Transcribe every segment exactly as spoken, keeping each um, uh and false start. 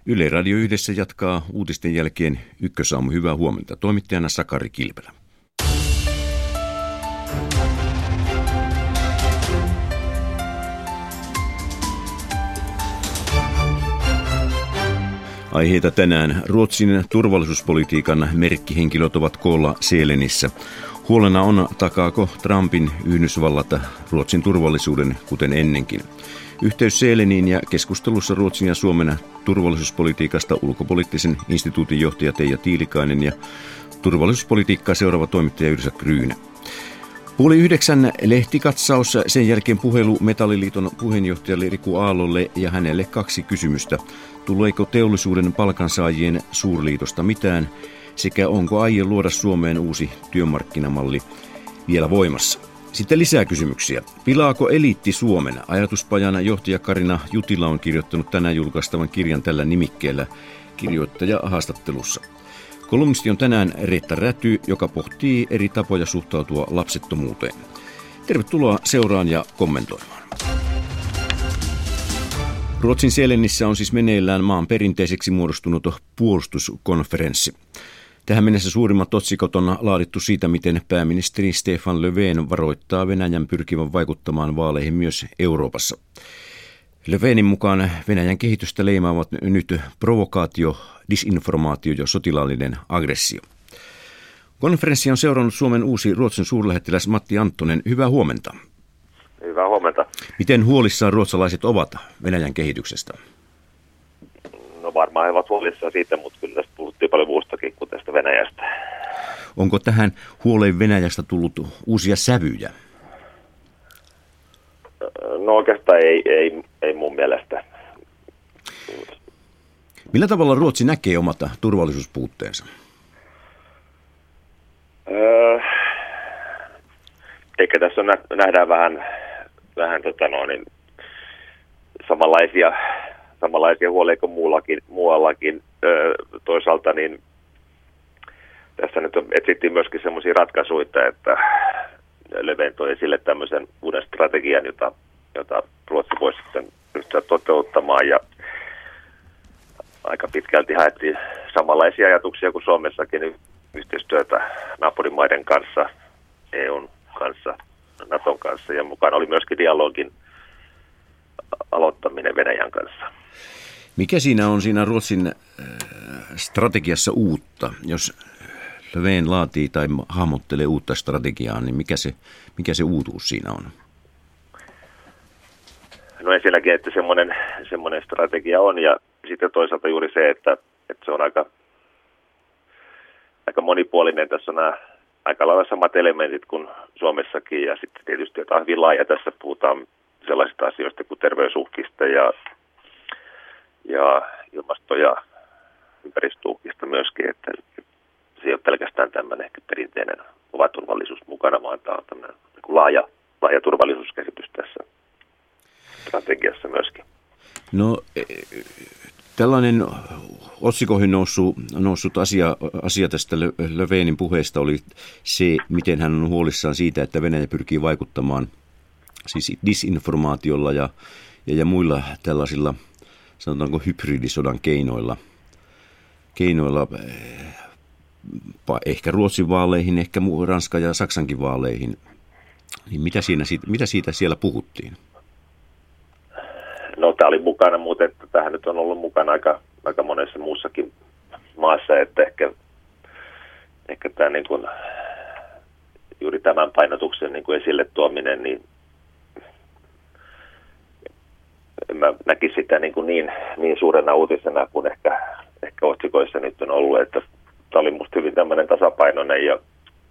Yle Radio Yhdessä jatkaa uutisten jälkeen Ykkösaamu. Hyvää huomenta. Toimittajana Sakari Kilpelä. Aiheita tänään. Ruotsin turvallisuuspolitiikan merkkihenkilöt ovat koolla Sälenissä. Huolena on, takaako Trumpin Yhdysvallat Ruotsin turvallisuuden, kuten ennenkin. Yhteys Säleniin ja keskustelussa Ruotsin ja Suomen turvallisuuspolitiikasta ulkopoliittisen instituutin johtaja Teija Tiilikainen ja turvallisuuspolitiikkaa seuraava toimittaja Yrsa Kryynä. Puoli yhdeksän lehtikatsaus, sen jälkeen puhelu Metalliliiton puheenjohtajalle Riku Aallolle ja hänelle kaksi kysymystä. Tuleeko teollisuuden palkansaajien suurliitosta mitään sekä onko aie luoda Suomeen uusi työmarkkinamalli vielä voimassa? Sitten lisää kysymyksiä. Pilaako eliitti Suomen? Ajatuspajan johtaja Karina Jutila on kirjoittanut tänään julkaistavan kirjan tällä nimikkeellä kirjoittaja haastattelussa. Kolumnisti on tänään Reetta Räty, joka pohtii eri tapoja suhtautua lapsettomuuteen. Tervetuloa seuraan ja kommentoimaan. Ruotsin Sälenissä on siis meneillään maan perinteiseksi muodostunut puolustuskonferenssi. Tähän mennessä suurimmat otsikot on laadittu siitä, miten pääministeri Stefan Löfven varoittaa Venäjän pyrkivän vaikuttamaan vaaleihin myös Euroopassa. Löfvenin mukaan Venäjän kehitystä leimaavat nyt provokaatio, disinformaatio ja sotilaallinen aggressio. Konferenssi on seurannut Suomen uusi Ruotsin suurlähettiläs Matti Anttonen. Hyvää huomenta. Hyvää huomenta. Miten huolissaan ruotsalaiset ovat Venäjän kehityksestä? No varmaan he ovat huolissaan siitä, mutta kyllä tästä puhuttiin paljon muustakin kuin tästä Venäjästä. Onko tähän huoleen Venäjästä tullut uusia sävyjä? No oikeastaan ei, ei, ei mun mielestä. Millä tavalla Ruotsi näkee omat turvallisuuspuutteensa? Öö, ehkä tässä on, nähdään vähän, vähän tota no, niin, samanlaisia, samanlaisia huolia kuin muuallakin. muuallakin. Öö, toisaalta niin, tässä nyt etsittiin myöskin sellaisia ratkaisuja, että Löfven toi esille tämmöisen uuden strategian, jota, jota Ruotsi voisi sitten ryhtyä toteuttamaan. Ja aika pitkälti haettiin samanlaisia ajatuksia kuin Suomessakin, yhteistyötä naapurimaiden kanssa, E U:n kanssa, Naton kanssa ja mukaan oli myöskin dialogin aloittaminen Venäjän kanssa. Mikä siinä on siinä Ruotsin strategiassa uutta? Jos Löfven laatii tai hahmottelee uutta strategiaa, niin mikä se, mikä se uutuus siinä on? No ensinnäkin, että semmoinen, semmoinen strategia on ja sitten toisaalta juuri se, että, että se on aika, aika monipuolinen. Tässä on nämä aika lailla samat elementit kuin Suomessakin ja sitten tietysti jotain hyvin laaja. Tässä puhutaan sellaisista asioista kuin terveysuhkista ja, ja ilmasto- ja ympäristöuhkista myöskin, että se ei ole pelkästään tämmöinen ehkä perinteinen kova turvallisuus mukana, vaan tämä on tämmöinen niin laaja, laaja turvallisuuskäsitys tässä strategiassa myöskin. No tällainen otsikoihin noussut, noussut asia, asia tästä Löfvenin puheesta oli se, miten hän on huolissaan siitä, että Venäjä pyrkii vaikuttamaan siis disinformaatiolla ja, ja, ja muilla tällaisilla, sanotaanko hybridisodan keinoilla, keinoilla ehkä Ruotsin vaaleihin, ehkä Ranskan ja Saksankin vaaleihin. Niin mitä, siinä, mitä siitä siellä puhuttiin? No tämä oli mukana, mutta että tähän nyt on ollut mukana aika, aika monessa muussakin maassa, että ehkä, ehkä tämä niin kuin, juuri tämän painotuksen niin kuin esille tuominen, niin mä näkisin sitä niin, kuin niin, niin suurena uutisena kuin ehkä, ehkä otsikoissa nyt on ollut, että tämä oli musta hyvin tämmöinen tasapainoinen ja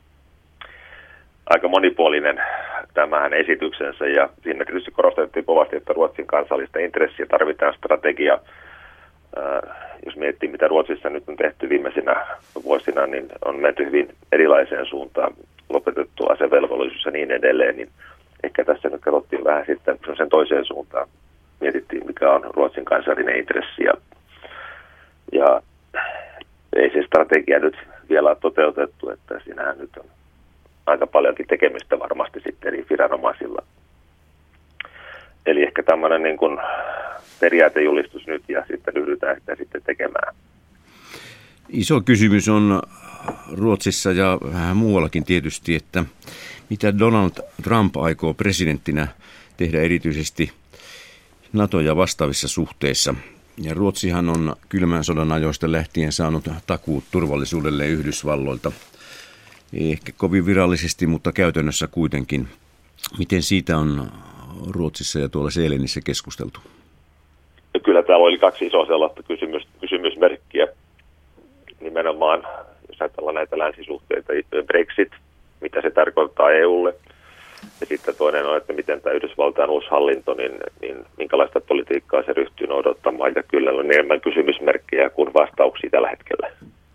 aika monipuolinen tämähän esityksensä ja siinä tietysti korostettiin kovasti, että Ruotsin kansallista intressiä tarvitaan strategia. Jos miettii, mitä Ruotsissa nyt on tehty viimeisinä vuosina, niin on menty hyvin erilaiseen suuntaan, lopetettu asevelvollisuus ja niin edelleen, niin ehkä tässä nyt katsottiin vähän sitten sen toiseen suuntaan. Mietittiin, mikä on Ruotsin kansallinen intressi ja, ja ei se strategia nyt vielä ole toteutettu, että siinähän nyt on aika paljonkin tekemistä varmasti sitten eri viranomaisilla. Eli ehkä tämmöinen niin kuin periaatejulistus nyt ja sitten ryhdytään sitä sitten tekemään. Iso kysymys on Ruotsissa ja vähän muuallakin tietysti, että mitä Donald Trump aikoo presidenttinä tehdä erityisesti NATO- ja vastaavissa suhteissa. Ja Ruotsihan on kylmän sodan ajoista lähtien saanut takuut turvallisuudelle Yhdysvalloilta. Ei ehkä kovin virallisesti, mutta käytännössä kuitenkin. Miten siitä on Ruotsissa ja tuolla Seelenissä keskusteltu? Kyllä täällä oli kaksi isoa sellaista kysymys, kysymysmerkkiä. Nimenomaan, jos ajatellaan näitä länsisuhteita, Brexit, mitä se tarkoittaa E U:lle. Ja sitten toinen on, että miten tämä Yhdysvaltain uusi hallinto, niin, niin minkälaista politiikkaa se ryhtyy noudattamaan. Ja kyllä on enemmän kysymysmerkkejä kuin vastauksia tällä hetkellä.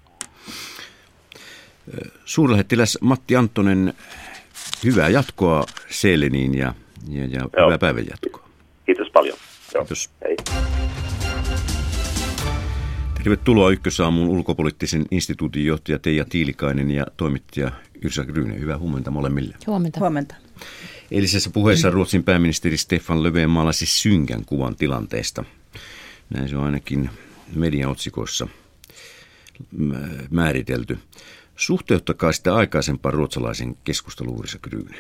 Suurlähettiläs Matti Anttonen, hyvää jatkoa Seeleniin ja, ja, ja hyvää päivän jatkoa. Kiitos paljon. Kiitos. Hei. Tervetuloa Ykkösaamuun ulkopoliittisen instituutin johtaja Teija Tiilikainen ja toimittaja Yrsa Gryne. Hyvää huomenta molemmille. Huomenta. Huomenta. Eilisessä puheessa Ruotsin pääministeri Stefan Löfven maalasi synkän kuvan tilanteesta. Näin se on ainakin mediaotsikoissa määritelty. Suhteuttakaa sitä aikaisempaan ruotsalaisen keskusteluun, Yrsa Gryne.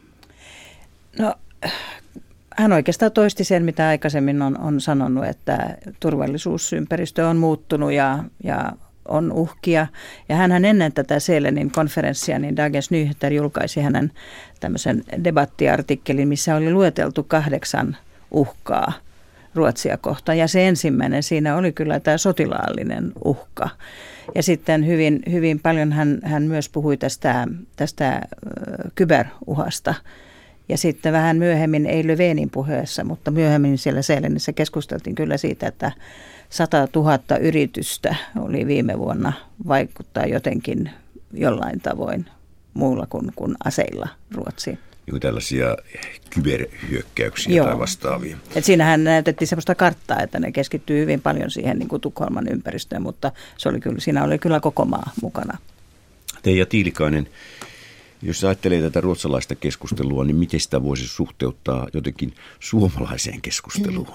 No, hän oikeastaan toisti sen, mitä aikaisemmin on, on sanonut, että turvallisuusympäristö on muuttunut ja, ja on uhkia. Ja hänhän ennen tätä Seelenin konferenssia, niin Dagens Nyheter julkaisi hänen tämmöisen debattiartikkelin, missä oli lueteltu kahdeksan uhkaa Ruotsia kohtaan. Ja se ensimmäinen siinä oli kyllä tämä sotilaallinen uhka. Ja sitten hyvin, hyvin paljon hän, hän myös puhui tästä, tästä kyberuhasta. Ja sitten vähän myöhemmin, ei Löfvenin puheessa, mutta myöhemmin siellä Seelenissä keskusteltiin kyllä siitä, että sata tuhatta yritystä oli viime vuonna vaikuttaa jotenkin jollain tavoin muulla kuin, kuin aseilla Ruotsiin. Joku tällaisia kyberhyökkäyksiä Joo. tai vastaavia. Et siinähän näytettiin sellaista karttaa, että ne keskittyy hyvin paljon siihen niin kuin Tukholman ympäristöön, mutta se oli kyllä, siinä oli kyllä koko maa mukana. Teija Tiilikainen, jos ajattelee tätä ruotsalaista keskustelua, niin miten sitä voisi suhteuttaa jotenkin suomalaiseen keskusteluun?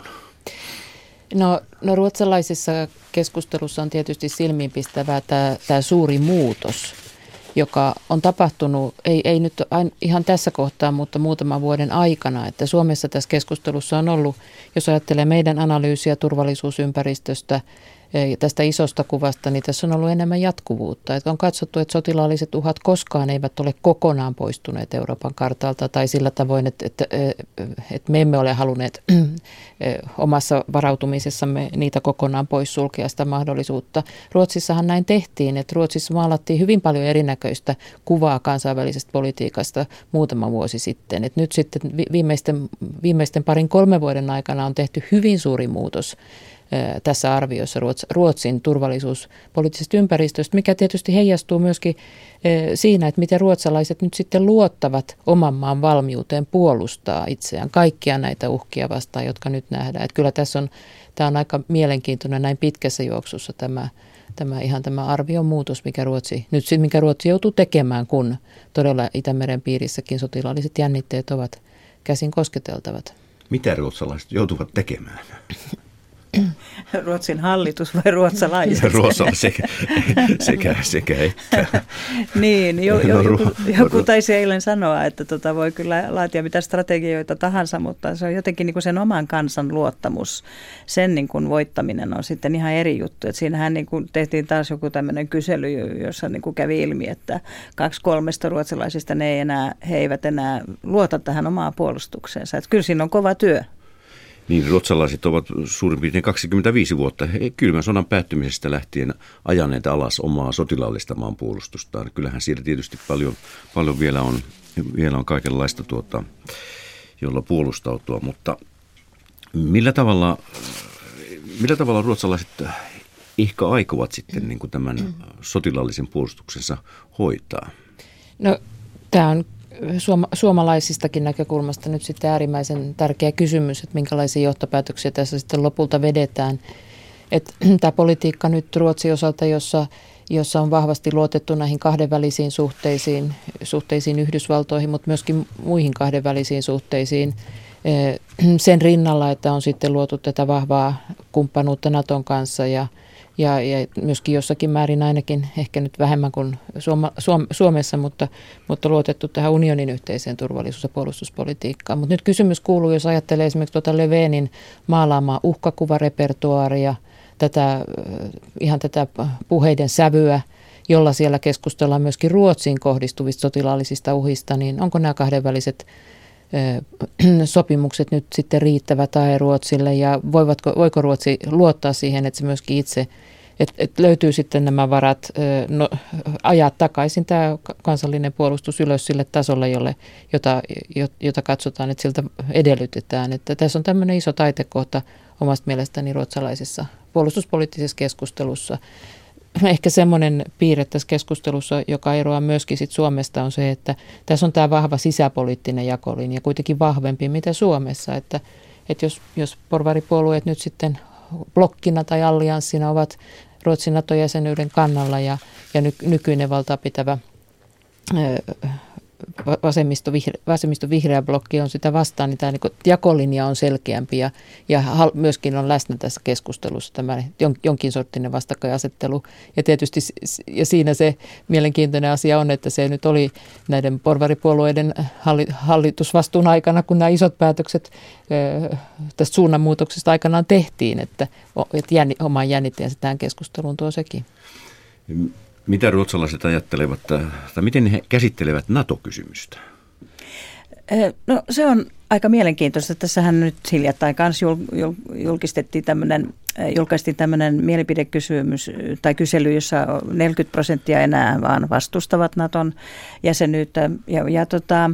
No, no ruotsalaisessa keskustelussa on tietysti silmiinpistävää tämä, tämä suuri muutos, joka on tapahtunut, ei, ei nyt ihan tässä kohtaa, mutta muutaman vuoden aikana. Että Suomessa tässä keskustelussa on ollut, jos ajattelee meidän analyysiä turvallisuusympäristöstä, tästä isosta kuvasta, niin tässä on ollut enemmän jatkuvuutta. Että on katsottu, että sotilaalliset uhat koskaan eivät ole kokonaan poistuneet Euroopan kartalta tai sillä tavoin, että, että, että me emme ole halunneet omassa varautumisessamme niitä kokonaan poissulkea sitä mahdollisuutta. Ruotsissahan näin tehtiin, että Ruotsissa maalattiin hyvin paljon erinäköistä kuvaa kansainvälisestä politiikasta muutama vuosi sitten. Että nyt sitten viimeisten, viimeisten parin kolmen vuoden aikana on tehty hyvin suuri muutos tässä arviossa Ruotsin turvallisuuspoliittisesta ympäristöstä, mikä tietysti heijastuu myöskin siinä, että miten ruotsalaiset nyt sitten luottavat oman maan valmiuteen puolustaa itseään kaikkia näitä uhkia vastaan, jotka nyt nähdään. Että kyllä tässä on, tämä on aika mielenkiintoinen näin pitkässä juoksussa tämä, tämä ihan tämä arvion muutos, mikä Ruotsi, nyt mikä Ruotsi joutuu tekemään, kun todella Itämeren piirissäkin sotilaalliset jännitteet ovat käsin kosketeltavat. Mitä ruotsalaiset joutuvat tekemään? Ruotsin hallitus vai ruotsalaiset? Ruotsalla sekä, sekä, sekä että. Niin, jo, jo, joku, joku taisi eilen sanoa, että tota voi kyllä laatia mitä strategioita tahansa, mutta se on jotenkin niin kuin sen oman kansan luottamus. Sen niin kuin voittaminen on sitten ihan eri juttu. Et siinähän niin kuin tehtiin taas joku tämmöinen kysely, jossa niin kuin kävi ilmi, että kaksi kolmesta ruotsalaisista ne, ei enää, he eivät enää luota tähän omaan puolustukseensa. Et kyllä siinä on kova työ. Niin, ruotsalaiset ovat suurin piirtein kaksikymmentäviisi vuotta kylmän sodan päättymisestä lähtien ajaneet alas omaa sotilaallista maanpuolustustaan. Kyllähän siellä tietysti paljon, paljon vielä, on, vielä on kaikenlaista, tuota, jolla puolustautua, mutta millä tavalla, millä tavalla ruotsalaiset ehkä aikovat sitten niin kuin tämän sotilaallisen puolustuksensa hoitaa? No, tämä on Suoma, suomalaisistakin näkökulmasta nyt sitten äärimmäisen tärkeä kysymys, että minkälaisia johtopäätöksiä tässä sitten lopulta vedetään. Että tämä politiikka nyt Ruotsin osalta, jossa, jossa on vahvasti luotettu näihin kahdenvälisiin suhteisiin, suhteisiin Yhdysvaltoihin, mutta myöskin muihin kahdenvälisiin suhteisiin, sen rinnalla, että on sitten luotu tätä vahvaa kumppanuutta Naton kanssa ja, ja, ja myöskin jossakin määrin ainakin, ehkä nyt vähemmän kuin Suoma, Suom, Suomessa, mutta, mutta luotettu tähän unionin yhteiseen turvallisuus- ja puolustuspolitiikkaan. Mutta nyt kysymys kuuluu, jos ajattelee esimerkiksi tuota Löfvenin maalaamaa uhkakuvarepertuaaria, tätä, ihan tätä puheiden sävyä, jolla siellä keskustellaan myöskin Ruotsiin kohdistuvista sotilaallisista uhista, niin onko nämä kahdenväliset sopimukset nyt sitten riittävä tae Ruotsille ja voivatko, voiko Ruotsi luottaa siihen, että se myöskin itse, että, että löytyy sitten nämä varat no, ajaa takaisin tämä kansallinen puolustus ylös sille tasolle, jolle, jota, jota katsotaan, että siltä edellytetään. Että tässä on tämmöinen iso taitekohta omasta mielestäni ruotsalaisessa puolustuspoliittisessa keskustelussa. Ehkä semmoinen piirre tässä keskustelussa, joka eroaa myöskin sit Suomesta, on se, että tässä on tämä vahva sisäpoliittinen jakolinja, kuitenkin vahvempi mitä Suomessa. Että, että jos, jos porvaripuolueet nyt sitten blokkina tai allianssina ovat Ruotsin NATO-jäsenyyden kannalla ja, ja ny, nykyinen valtaa pitävä vasemmisto, vihre, vasemmisto vihreä blokki on sitä vastaan, niin tämä niin jakolinja on selkeämpi ja, ja myöskin on läsnä tässä keskustelussa tämä jonkin sorttinen vastakkainasettelu. Ja tietysti ja siinä se mielenkiintoinen asia on, että se nyt oli näiden porvaripuolueiden hallitusvastuun aikana, kun nämä isot päätökset tästä suunnanmuutoksesta aikanaan tehtiin, että, että jänni, oman jännitteensä tähän keskusteluun tuo sekin. Mitä ruotsalaiset ajattelevat, tai miten he käsittelevät NATO-kysymystä? No se on aika mielenkiintoista. Tässähän nyt hiljattain kanssa julkistettiin tämmöinen, julkaistiin tämmöinen mielipidekysymys tai kysely, jossa neljäkymmentä prosenttia enää vaan vastustavat Naton jäsenyyttä. Ja, ja tota,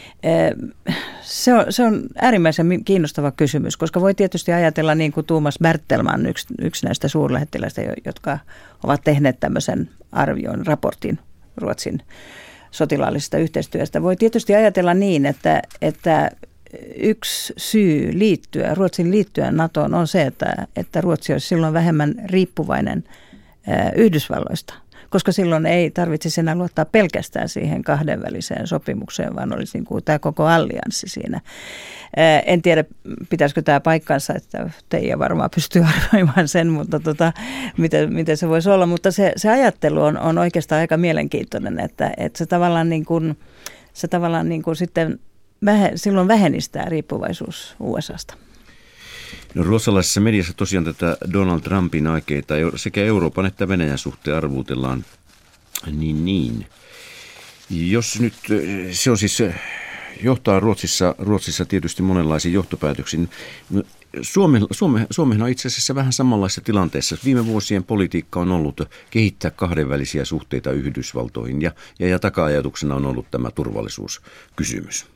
se, on, se on äärimmäisen kiinnostava kysymys, koska voi tietysti ajatella niin kuin Thomas Bertelman, yksi, yksi näistä suurlähettiläistä, jotka ovat tehneet tämmöisen arvion, raportin Ruotsin sotilaallisesta yhteistyöstä. Voi tietysti ajatella niin, että, että yksi syy liittyä, Ruotsin liittyä NATOon on se, että, että Ruotsi olisi silloin vähemmän riippuvainen Yhdysvalloista, koska silloin ei tarvitsisi enää luottaa pelkästään siihen kahdenväliseen sopimukseen, vaan olisi niin kuin tämä koko allianssi siinä. En tiedä, pitäisikö tämä paikkansa, että Teija varmaan pystyy arvioimaan sen, mutta tota, miten, miten se voisi olla. Mutta se, se ajattelu on, on oikeastaan aika mielenkiintoinen, että, että se tavallaan, niin kuin, se tavallaan niin kuin sitten vähe, silloin vähenistää riippuvaisuus U S A:sta. No, ruotsalaisessa mediassa tosiaan tätä Donald Trumpin aikeita sekä Euroopan että Venäjän suhteen arvuutellaan niin niin. Jos nyt se on siis, johtaa Ruotsissa, Ruotsissa tietysti monenlaisiin johtopäätöksiin. Suome, Suome, Suomehan on itse asiassa vähän samanlaisessa tilanteessa. Viime vuosien politiikka on ollut kehittää kahdenvälisiä suhteita Yhdysvaltoihin ja, ja, ja taka-ajatuksena on ollut tämä turvallisuuskysymys.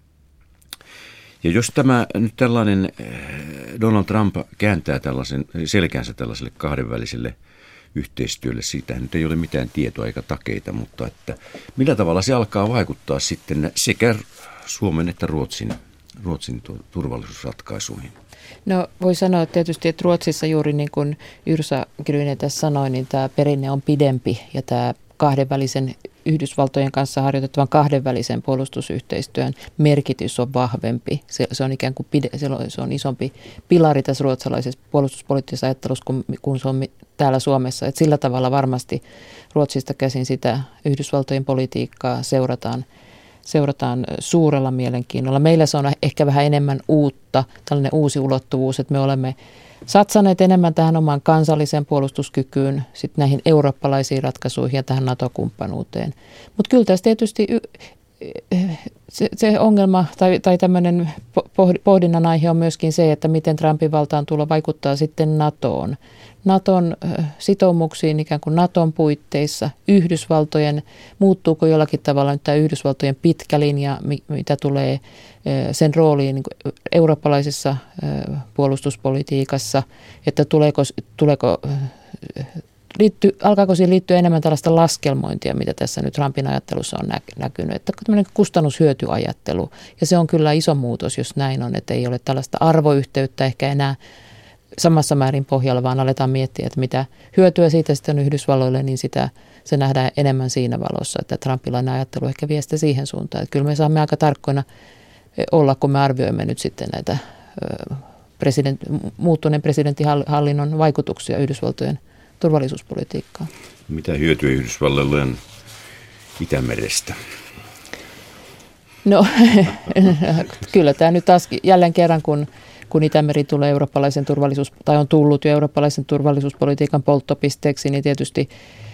Ja jos tämä nyt tällainen Donald Trump kääntää tällaisen selkänsä tällaiselle kahdenväliselle yhteistyölle, siitä nyt ei ole mitään tietoa eikä takeita, mutta että millä tavalla se alkaa vaikuttaa sitten sekä Suomen että Ruotsin, Ruotsin turvallisuusratkaisuihin? No voi sanoa tietysti, että Ruotsissa juuri niin kuin Yrsa Gryne tässä sanoi, niin tämä perinne on pidempi ja tämä kahdenvälisen Yhdysvaltojen kanssa harjoitettavan kahdenvälisen puolustusyhteistyön merkitys on vahvempi. Se, se on ikään kuin pide, se on isompi pilari tässä ruotsalaisessa puolustuspoliittisessa ajattelussa kuin, kuin se on täällä Suomessa. Et sillä tavalla varmasti Ruotsista käsin sitä Yhdysvaltojen politiikkaa seurataan, seurataan suurella mielenkiinnolla. Meillä se on ehkä vähän enemmän uutta, tällainen uusi ulottuvuus, että me olemme satsaneet enemmän tähän omaan kansalliseen puolustuskykyyn, sitten näihin eurooppalaisiin ratkaisuihin ja tähän NATO-kumppanuuteen. Mutta kyllä tässä tietysti se, se ongelma tai, tai tämmöinen pohdinnan aihe on myöskin se, että miten Trumpin valtaantulo vaikuttaa sitten NATOon. NATOn sitoumuksiin ikään kuin NATOn puitteissa, Yhdysvaltojen, muuttuuko jollakin tavalla nyt tämä Yhdysvaltojen pitkä linja, mitä tulee sen rooliin niin kuin eurooppalaisessa puolustuspolitiikassa, että tuleeko, tuleeko liitty, alkaako siihen liittyä enemmän tällaista laskelmointia, mitä tässä nyt Trumpin ajattelussa on näkynyt, että tämmöinen kustannushyötyajattelu, ja se on kyllä iso muutos, jos näin on, että ei ole tällaista arvoyhteyttä ehkä enää samassa määrin pohjalla, vaan aletaan miettiä, että mitä hyötyä siitä sitten on Yhdysvalloille, niin sitä se nähdään enemmän siinä valossa, että Trumpilainen ajattelu ehkä vie sitä siihen suuntaan. Että kyllä me saamme aika tarkkoina olla, kun me arvioimme nyt sitten näitä president, muuttuneen presidenttihallinnon vaikutuksia Yhdysvaltojen turvallisuuspolitiikkaan. Mitä hyötyä Yhdysvalloille on Itämerestä? No kyllä tämä nyt taas jälleen kerran, kun, kun Itämeri tulee eurooppalaisen turvallisuus, tai on tullut jo eurooppalaisen turvallisuuspolitiikan polttopisteeksi, niin tietysti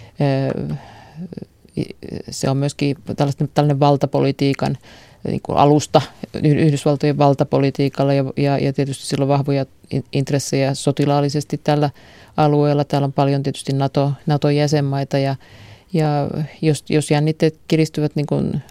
se on myöskin tällainen valtapolitiikan niin kuin alusta Yhdysvaltojen valtapolitiikalla ja, ja, ja tietysti sillä on vahvoja intressejä sotilaallisesti tällä alueella. Täällä on paljon tietysti NATO, NATO-jäsenmaita ja, ja jos, jos jännitteet kiristyvät, niin kuin,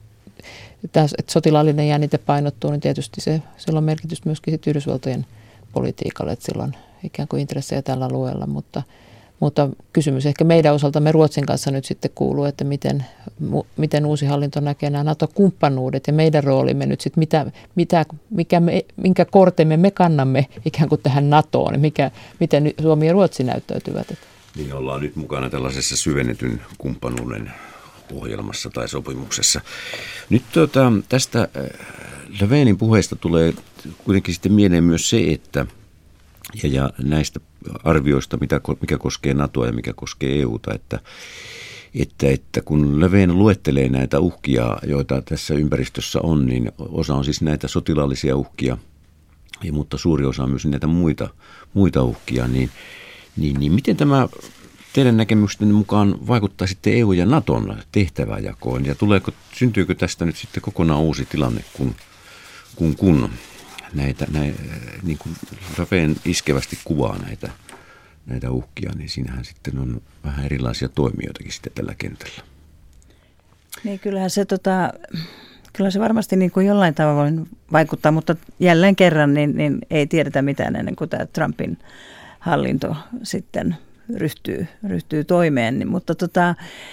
että sotilaallinen jännite painottuu, niin tietysti se, sillä on merkitys myöskin sit Yhdysvaltojen politiikalle, että sillä on ikään kuin intressejä tällä alueella, mutta Mutta kysymys ehkä meidän osaltamme Ruotsin kanssa nyt sitten kuuluu, että miten, miten uusi hallinto näkee nämä NATO-kumppanuudet ja meidän roolimme nyt sitten, mitä, mitä, mikä me, minkä kortemme me kannamme ikään kuin tähän NATOon, mikä, miten Suomi ja Ruotsi näyttäytyvät. Niin ollaan nyt mukana tällaisessa syvennetyn kumppanuuden ohjelmassa tai sopimuksessa. Nyt tuota, tästä Löfvenin puheesta tulee kuitenkin sitten mieleen myös se, että Ja, ja näistä arvioista, mitä, mikä koskee NATOa ja mikä koskee E Uta, että, että, että kun Löfven luettelee näitä uhkia, joita tässä ympäristössä on, niin osa on siis näitä sotilaallisia uhkia, mutta suuri osa on myös näitä muita, muita uhkia, niin, niin, niin miten tämä teidän näkemysten mukaan vaikuttaa sitten E U ja NATOn tehtäväjakoon, ja tuleeko, syntyykö tästä nyt sitten kokonaan uusi tilanne, kun kun, kun näitä, näitä niin kuin Löfven iskevästi kuvaa näitä, näitä uhkia, niin siinähän sitten on vähän erilaisia toimijoitakin sitten tällä kentällä. Niin kyllähän se, tota, kyllä se varmasti niin kuin jollain tavalla vaikuttaa, mutta jälleen kerran niin, niin ei tiedetä mitään ennen kuin tämä Trumpin hallinto sitten ryhtyy, ryhtyy toimeen. Niin, mutta tota,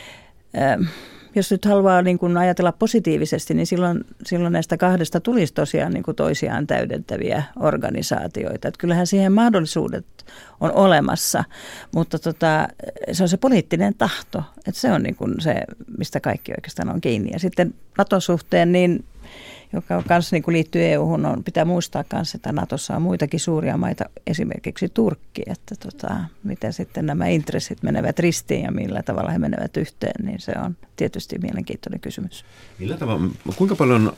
äh, jos nyt haluaa niin kuin ajatella positiivisesti, niin silloin, silloin näistä kahdesta tulisi tosiaan niin kuin toisiaan täydentäviä organisaatioita. Että kyllähän siihen mahdollisuudet on olemassa, mutta tota, se on se poliittinen tahto. Että se on niin kuin se, mistä kaikki oikeastaan on kiinni. Ja sitten NATO-suhteen, niin, joka kanssa niin kuin liittyy E U:hun, on, pitää muistaa myös, että NATOssa on muitakin suuria maita, esimerkiksi Turkki, että tota, miten sitten nämä intressit menevät ristiin ja millä tavalla he menevät yhteen, niin se on tietysti mielenkiintoinen kysymys. Millä tavalla, kuinka paljon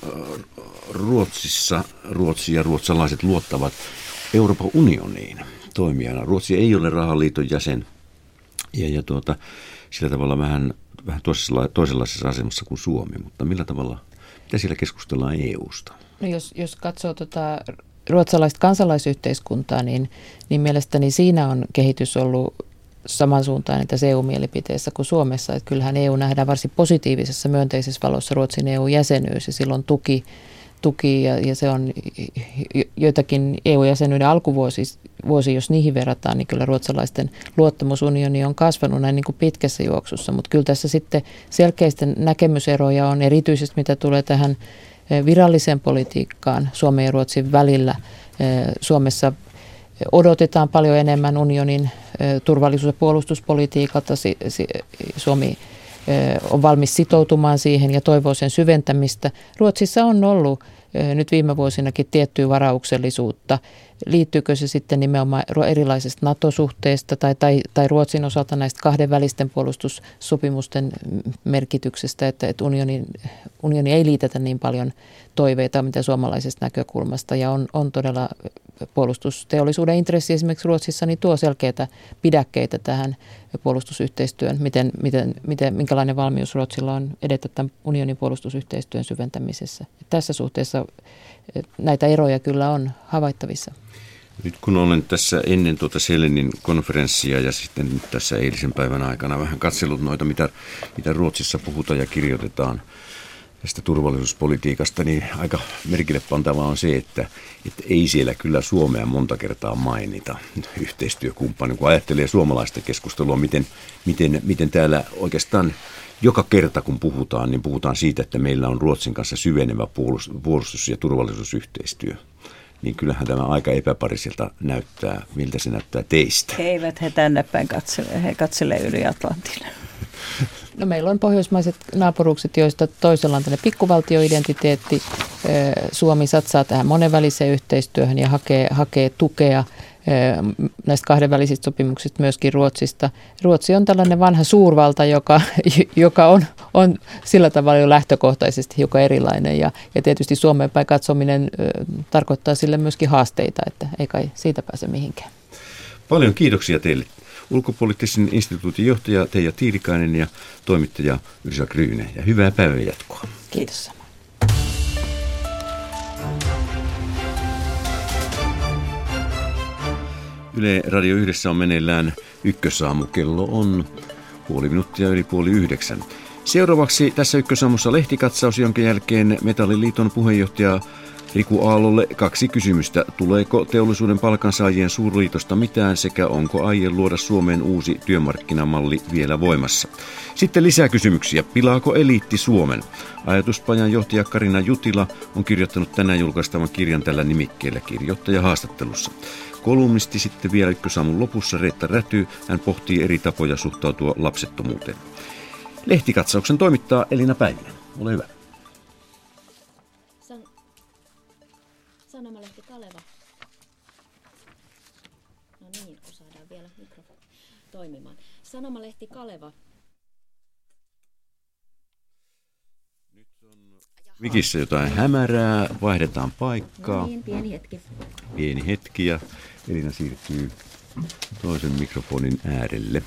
Ruotsissa Ruotsi ja ruotsalaiset luottavat Euroopan unioniin toimijana? Ruotsi ei ole rahaliiton jäsen ja, ja tuota, sillä tavalla vähän, vähän toisenlaisessa asemassa kuin Suomi, mutta millä tavalla? Mitä siellä keskustellaan E U:sta? No jos, jos katsoo tota ruotsalaista kansalaisyhteiskuntaa, niin, niin mielestäni siinä on kehitys ollut samansuuntainen tässä E U-mielipiteessä kuin Suomessa. Että kyllähän E U nähdään varsin positiivisessa myönteisessä valossa Ruotsin E U-jäsenyys ja silloin tuki, tuki ja, ja se on joitakin E U-jäsenyyden alkuvuosi, vuosi, jos niihin verrataan, niin kyllä ruotsalaisten luottamusunioni on kasvanut näin niin kuin pitkässä juoksussa, mutta kyllä tässä sitten selkeistä näkemyseroja on erityisesti, mitä tulee tähän viralliseen politiikkaan Suomen ja Ruotsin välillä. Suomessa odotetaan paljon enemmän unionin turvallisuus- ja puolustuspolitiikalta. Suomi on valmis sitoutumaan siihen ja toivoo sen syventämistä. Ruotsissa on ollut nyt viime vuosinakin tiettyä varauksellisuutta. Liittyykö se sitten nimenomaan erilaisesta NATO-suhteesta tai, tai, tai Ruotsin osalta näistä kahdenvälisten puolustussopimusten merkityksestä, että, että unioni, unioni ei liitetä niin paljon toiveita, mitä suomalaisesta näkökulmasta, ja on, on todella puolustusteollisuuden intressi esimerkiksi Ruotsissa, niin tuo selkeitä pidäkkeitä tähän puolustusyhteistyön, miten, miten, miten, minkälainen valmius Ruotsilla on edetä tämän unionin puolustusyhteistyön syventämisessä. Tässä suhteessa näitä eroja kyllä on havaittavissa. Nyt kun olen tässä ennen tuota Selenin konferenssia ja sitten nyt tässä eilisen päivän aikana vähän katsellut noita, mitä, mitä Ruotsissa puhutaan ja kirjoitetaan tästä turvallisuuspolitiikasta, niin aika merkille pantavaa on se, että, että ei siellä kyllä Suomea monta kertaa mainita yhteistyökumppani, kun ajattelee suomalaista keskustelua, miten, miten, miten täällä oikeastaan joka kerta kun puhutaan, niin puhutaan siitä, että meillä on Ruotsin kanssa syvenevä puolustus- ja turvallisuusyhteistyö. Niin kyllähän tämä aika epäpariselta näyttää, miltä se näyttää teistä. Eivät he tänne päin katsele, he katselee yli Atlantin. No meillä on pohjoismaiset naapuruukset, joista toisella on tämmöinen pikkuvaltioidentiteetti Suomi satsaa tähän monenväliseen yhteistyöhön ja hakee, hakee tukea näistä kahdenvälisistä sopimuksista myöskin Ruotsista. Ruotsi on tällainen vanha suurvalta, joka, joka on, on sillä tavalla jo lähtökohtaisesti hiukan erilainen. Ja, ja tietysti Suomeen päin katsominen ö, tarkoittaa sille myöskin haasteita, että ei kai siitä pääse mihinkään. Paljon kiitoksia teille. Ulkopoliittisen instituutin johtaja Teija Tiilikainen ja toimittaja Yrsa Gryyne. Ja hyvää päivän jatkoa. Kiitos. Yle Radio Yhdessä on meneillään ykkösaamu. Kello on puoli minuuttia yli puoli yhdeksän. Seuraavaksi tässä ykkösaamussa lehtikatsaus, jonka jälkeen Metalliliiton puheenjohtaja Riku Aallolle kaksi kysymystä. Tuleeko teollisuuden palkansaajien suurliitosta mitään sekä onko aie luoda Suomeen uusi työmarkkinamalli vielä voimassa? Sitten lisää kysymyksiä. Pilaako eliitti Suomen? Ajatuspajan johtaja Karina Jutila on kirjoittanut tänään julkaistavan kirjan tällä nimikkeellä kirjoittaja haastattelussa. Kolumnisti sitten vielä ykkösaamun lopussa Reetta Räty. Hän pohtii eri tapoja suhtautua lapsettomuuteen. Lehtikatsauksen toimittaa Elina Päivinen. Ole hyvä. San... Sanomalehti Kaleva. No niin, kun saadaan vielä mikrofoni toimimaan. Sanomalehti Kaleva. Nyt on Vikissä jotain hämärää. Vaihdetaan paikkaa. No niin, pieni hetki. Pieni hetki ja Elina siirtyy toisen mikrofonin äärelle.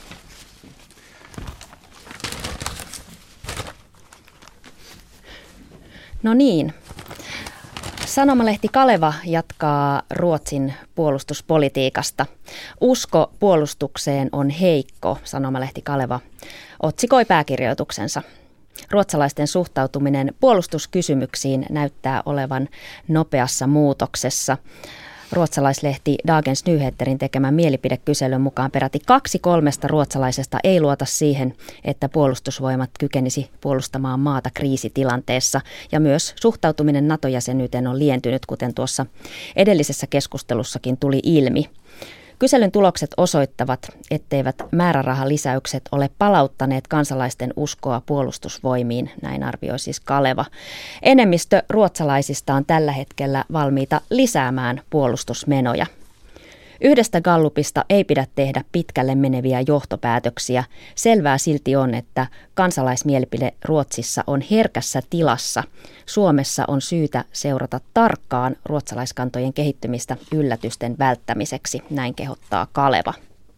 No niin. Sanomalehti Kaleva jatkaa Ruotsin puolustuspolitiikasta. Usko puolustukseen on heikko, Sanomalehti Kaleva otsikoi pääkirjoituksensa. Ruotsalaisten suhtautuminen puolustuskysymyksiin näyttää olevan nopeassa muutoksessa. Ruotsalaislehti Dagens Nyheterin tekemän mielipidekyselyn mukaan peräti kaksi kolmesta ruotsalaisesta ei luota siihen, että puolustusvoimat kykenisi puolustamaan maata kriisitilanteessa. Ja myös suhtautuminen NATO-jäsenyyteen on lientynyt, kuten tuossa edellisessä keskustelussakin tuli ilmi. Kyselyn tulokset osoittavat, etteivät määrärahalisäykset ole palauttaneet kansalaisten uskoa puolustusvoimiin, näin arvioi siis Kaleva. Enemmistö ruotsalaisista on tällä hetkellä valmiita lisäämään puolustusmenoja. Yhdestä gallupista ei pidä tehdä pitkälle meneviä johtopäätöksiä. Selvää silti on, että kansalaismielipide Ruotsissa on herkässä tilassa. Suomessa on syytä seurata tarkkaan ruotsalaiskantojen kehittymistä yllätysten välttämiseksi, näin kehottaa Kaleva.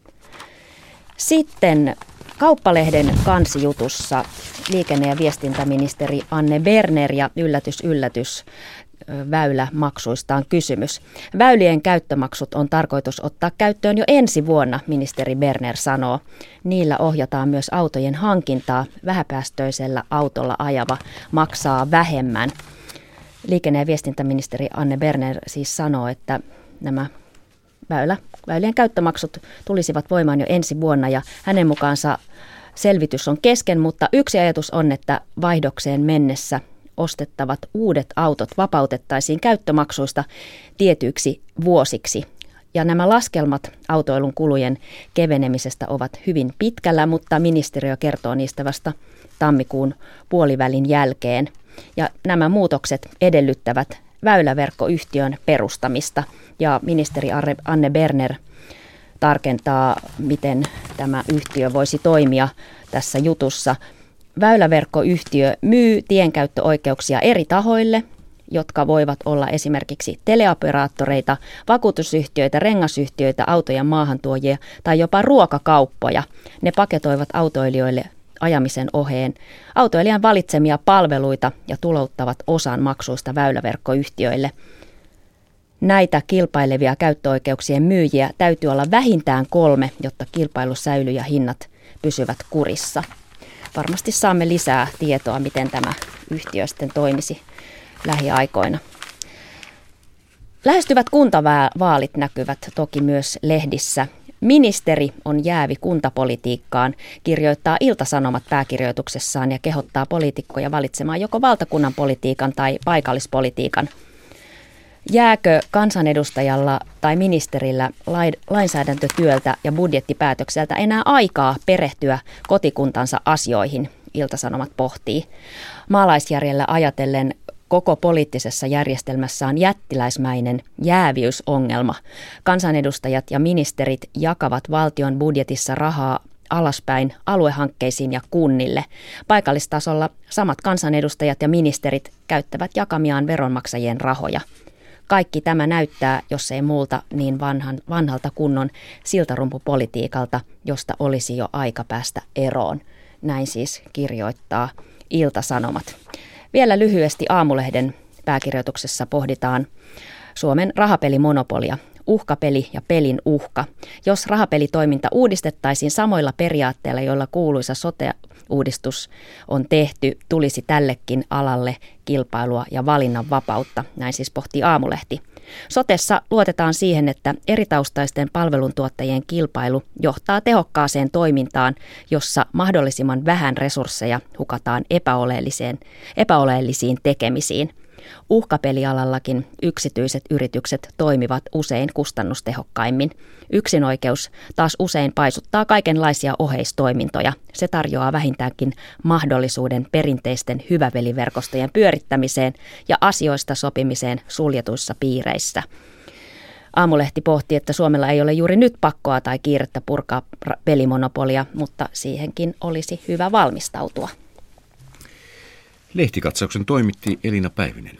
Sitten Kauppalehden kansijutussa liikenne- ja viestintäministeri Anne Berner ja yllätys yllätys väylämaksuista on kysymys. Väylien käyttömaksut on tarkoitus ottaa käyttöön jo ensi vuonna, ministeri Berner sanoo. Niillä ohjataan myös autojen hankintaa. Vähäpäästöisellä autolla ajava maksaa vähemmän. Liikenne- ja viestintäministeri Anne Berner siis sanoo, että nämä väylä, väylien käyttömaksut tulisivat voimaan jo ensi vuonna ja hänen mukaansa selvitys on kesken, mutta yksi ajatus on, että vaihdokseen mennessä ostettavat uudet autot vapautettaisiin käyttömaksuista tietyiksi vuosiksi. Ja nämä laskelmat autoilun kulujen kevenemisestä ovat hyvin pitkällä, mutta ministeriö kertoo niistä vasta tammikuun puolivälin jälkeen. Ja nämä muutokset edellyttävät väyläverkkoyhtiön perustamista. Ja ministeri Anne Berner tarkentaa, miten tämä yhtiö voisi toimia tässä jutussa. Väyläverkkoyhtiö myy tienkäyttöoikeuksia eri tahoille, jotka voivat olla esimerkiksi teleoperaattoreita, vakuutusyhtiöitä, rengasyhtiöitä, autojen maahantuojia tai jopa ruokakauppoja. Ne paketoivat autoilijoille ajamisen oheen autoilijan valitsemia palveluita ja tulouttavat osan maksuista väyläverkkoyhtiöille. Näitä kilpailevia käyttöoikeuksien myyjiä täytyy olla vähintään kolme, jotta kilpailu säilyy ja hinnat pysyvät kurissa. Varmasti saamme lisää tietoa, miten tämä yhtiö sitten toimisi lähiaikoina. Lähestyvät kuntavaalit näkyvät toki myös lehdissä. Ministeri on jäävi kuntapolitiikkaan, kirjoittaa Ilta-Sanomat pääkirjoituksessaan ja kehottaa poliitikkoja valitsemaan joko valtakunnan politiikan tai paikallispolitiikan. Jääkö kansanedustajalla tai ministerillä lainsäädäntötyöltä ja budjettipäätökseltä enää aikaa perehtyä kotikuntansa asioihin, Ilta-Sanomat pohtii. Maalaisjärjellä ajatellen koko poliittisessa järjestelmässä on jättiläismäinen jääviysongelma. Kansanedustajat ja ministerit jakavat valtion budjetissa rahaa alaspäin aluehankkeisiin ja kunnille. Paikallistasolla samat kansanedustajat ja ministerit käyttävät jakamiaan veronmaksajien rahoja. Kaikki tämä näyttää, jos ei muulta, niin vanhan, vanhalta kunnon siltarumpupolitiikalta, josta olisi jo aika päästä eroon. Näin siis kirjoittaa Ilta-Sanomat. Vielä lyhyesti Aamulehden pääkirjoituksessa pohditaan Suomen rahapelimonopolia. Uhkapeli ja pelin uhka. Jos rahapelitoiminta uudistettaisiin samoilla periaatteilla, joilla kuuluisa sote-uudistus on tehty, tulisi tällekin alalle kilpailua ja valinnan vapautta. Näin siis pohtii Aamulehti. Sotessa luotetaan siihen, että eritaustaisten palveluntuottajien kilpailu johtaa tehokkaaseen toimintaan, jossa mahdollisimman vähän resursseja hukataan epäoleelliseen, epäoleellisiin tekemisiin. Uhkapelialallakin yksityiset yritykset toimivat usein kustannustehokkaimmin. Yksinoikeus taas usein paisuttaa kaikenlaisia oheistoimintoja. Se tarjoaa vähintäänkin mahdollisuuden perinteisten hyväveliverkostojen pyörittämiseen ja asioista sopimiseen suljetuissa piireissä. Aamulehti pohti, että Suomella ei ole juuri nyt pakkoa tai kiirettä purkaa pelimonopolia, mutta siihenkin olisi hyvä valmistautua. Lehtikatsauksen toimitti Elina Päivinen.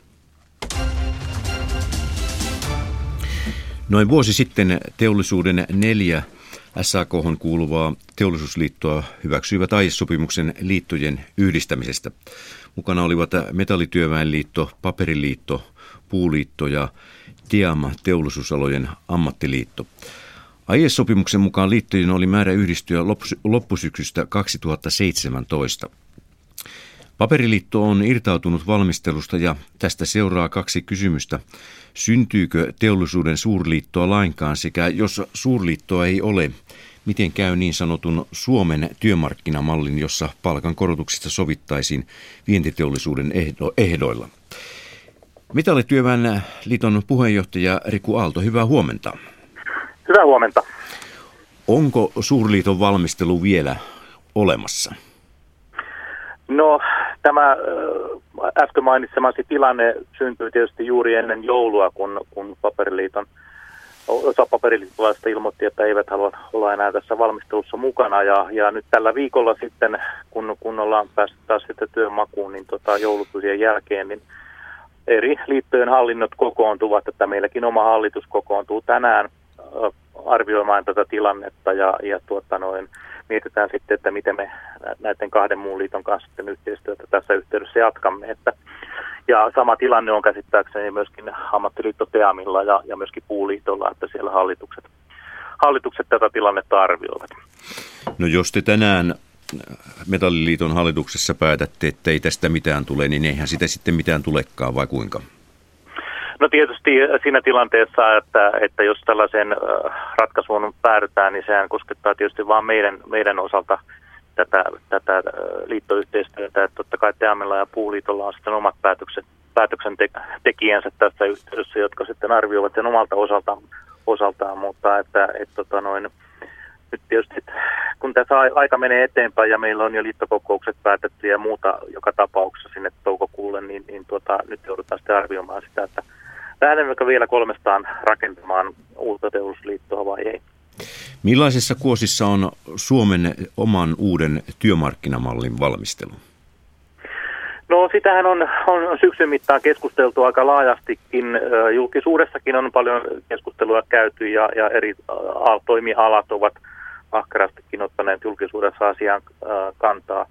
Noin vuosi sitten teollisuuden neljä S A K:hon kuuluvaa teollisuusliittoa hyväksyivät aiesopimuksen liittojen yhdistämisestä. Mukana olivat Metallityöväenliitto, Paperiliitto, Puuliitto ja Tiama teollisuusalojen ammattiliitto. Aiesopimuksen mukaan liittojen oli määrä yhdistyä loppusyksystä kaksituhattaseitsemäntoista. Paperiliitto on irtautunut valmistelusta ja tästä seuraa kaksi kysymystä. Syntyykö teollisuuden suurliittoa lainkaan sekä jos suurliittoa ei ole, miten käy niin sanotun Suomen työmarkkinamallin, jossa palkankorotuksista sovittaisiin vientiteollisuuden ehdo- ehdoilla? Metallityöväen liiton puheenjohtaja Riku Aalto, hyvää huomenta. Hyvää huomenta. Onko suurliiton valmistelu vielä olemassa? No, tämä äsken mainitsemasi tilanne syntyi tietysti juuri ennen joulua, kun, kun paperiliiton, osa paperiliittolaista ilmoitti, että eivät halua olla enää tässä valmistelussa mukana. Ja, ja nyt tällä viikolla sitten, kun, kun ollaan päästy taas sitten työmakuun, niin tota, joulupyhien jälkeen, niin eri liittojen hallinnot kokoontuvat, että meilläkin oma hallitus kokoontuu tänään arvioimaan tätä tilannetta ja, ja tuota noin, mietitään sitten, että miten me näiden kahden muun liiton kanssa sitten yhteistyötä tässä yhteydessä jatkamme. Että, ja sama tilanne on käsittääkseni myöskin ammattiliitto Teamilla ja, ja myöskin Puuliitolla, että siellä hallitukset, hallitukset tätä tilannetta arvioivat. No jos te tänään Metalliliiton hallituksessa päätätte, että ei tästä mitään tule, niin eihän sitä sitten mitään tulekaan, vai kuinka? No tietysti siinä tilanteessa, että, että jos tällaiseen ratkaisuun päädytään, niin sehän koskettaa tietysti vain meidän, meidän osalta tätä, tätä liittoyhteistyötä. Että totta kai Teamilla ja Puuliitolla on sitten omat päätökset, päätöksentekijänsä tässä yhteydessä, jotka sitten arvioivat sen omalta osaltaan, osaltaan mutta että, että tota noin, nyt tietysti kun tässä aika menee eteenpäin ja meillä on jo liittokokoukset päätetty ja muuta joka tapauksessa sinne toukokuulle, niin, niin tuota, nyt joudutaan sitten arvioimaan sitä, että lähdemmekö vielä kolmestaan rakentamaan uutta teollisuusliittoa vai ei. Millaisessa kuosissa on Suomen oman uuden työmarkkinamallin valmistelu? No sitähän on, on syksyn mittaan keskusteltu aika laajastikin. Julkisuudessakin on paljon keskustelua käyty ja, ja eri toimialat ovat ahkerastikin ottaneet julkisuudessa asiaan kantaa.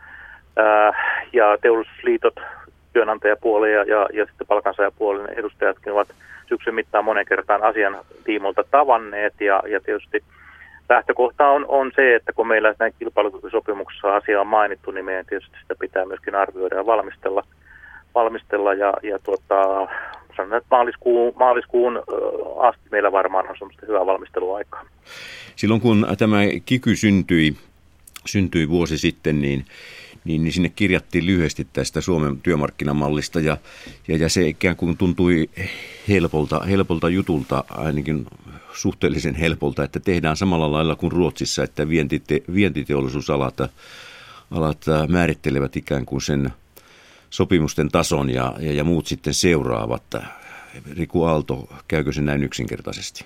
Ja teollisuusliitot, työnantajapuolen ja, ja, ja sitten palkansaajapuolen edustajatkin ovat syksyn mittaan monen kertaan asian tiimolta tavanneet. Ja, ja tietysti lähtökohta on, on se, että kun meillä näin kilpailukykysopimuksessa asia on mainittu, niin meidän tietysti sitä pitää myöskin arvioida ja valmistella. valmistella ja, ja tuota, sanon, että maaliskuun, maaliskuun asti meillä varmaan on semmoista hyvää valmisteluaikaa. Silloin kun tämä kiky syntyi, syntyi vuosi sitten, niin, niin, niin sinne kirjattiin lyhyesti tästä Suomen työmarkkinamallista ja, ja, ja se ikään kuin tuntui helpolta, helpolta jutulta, ainakin suhteellisen helpolta, että tehdään samalla lailla kuin Ruotsissa, että vientite, vientiteollisuusalat alat määrittelevät ikään kuin sen sopimusten tason ja, ja, ja muut sitten seuraavat. Riku Aalto, käykö se näin yksinkertaisesti?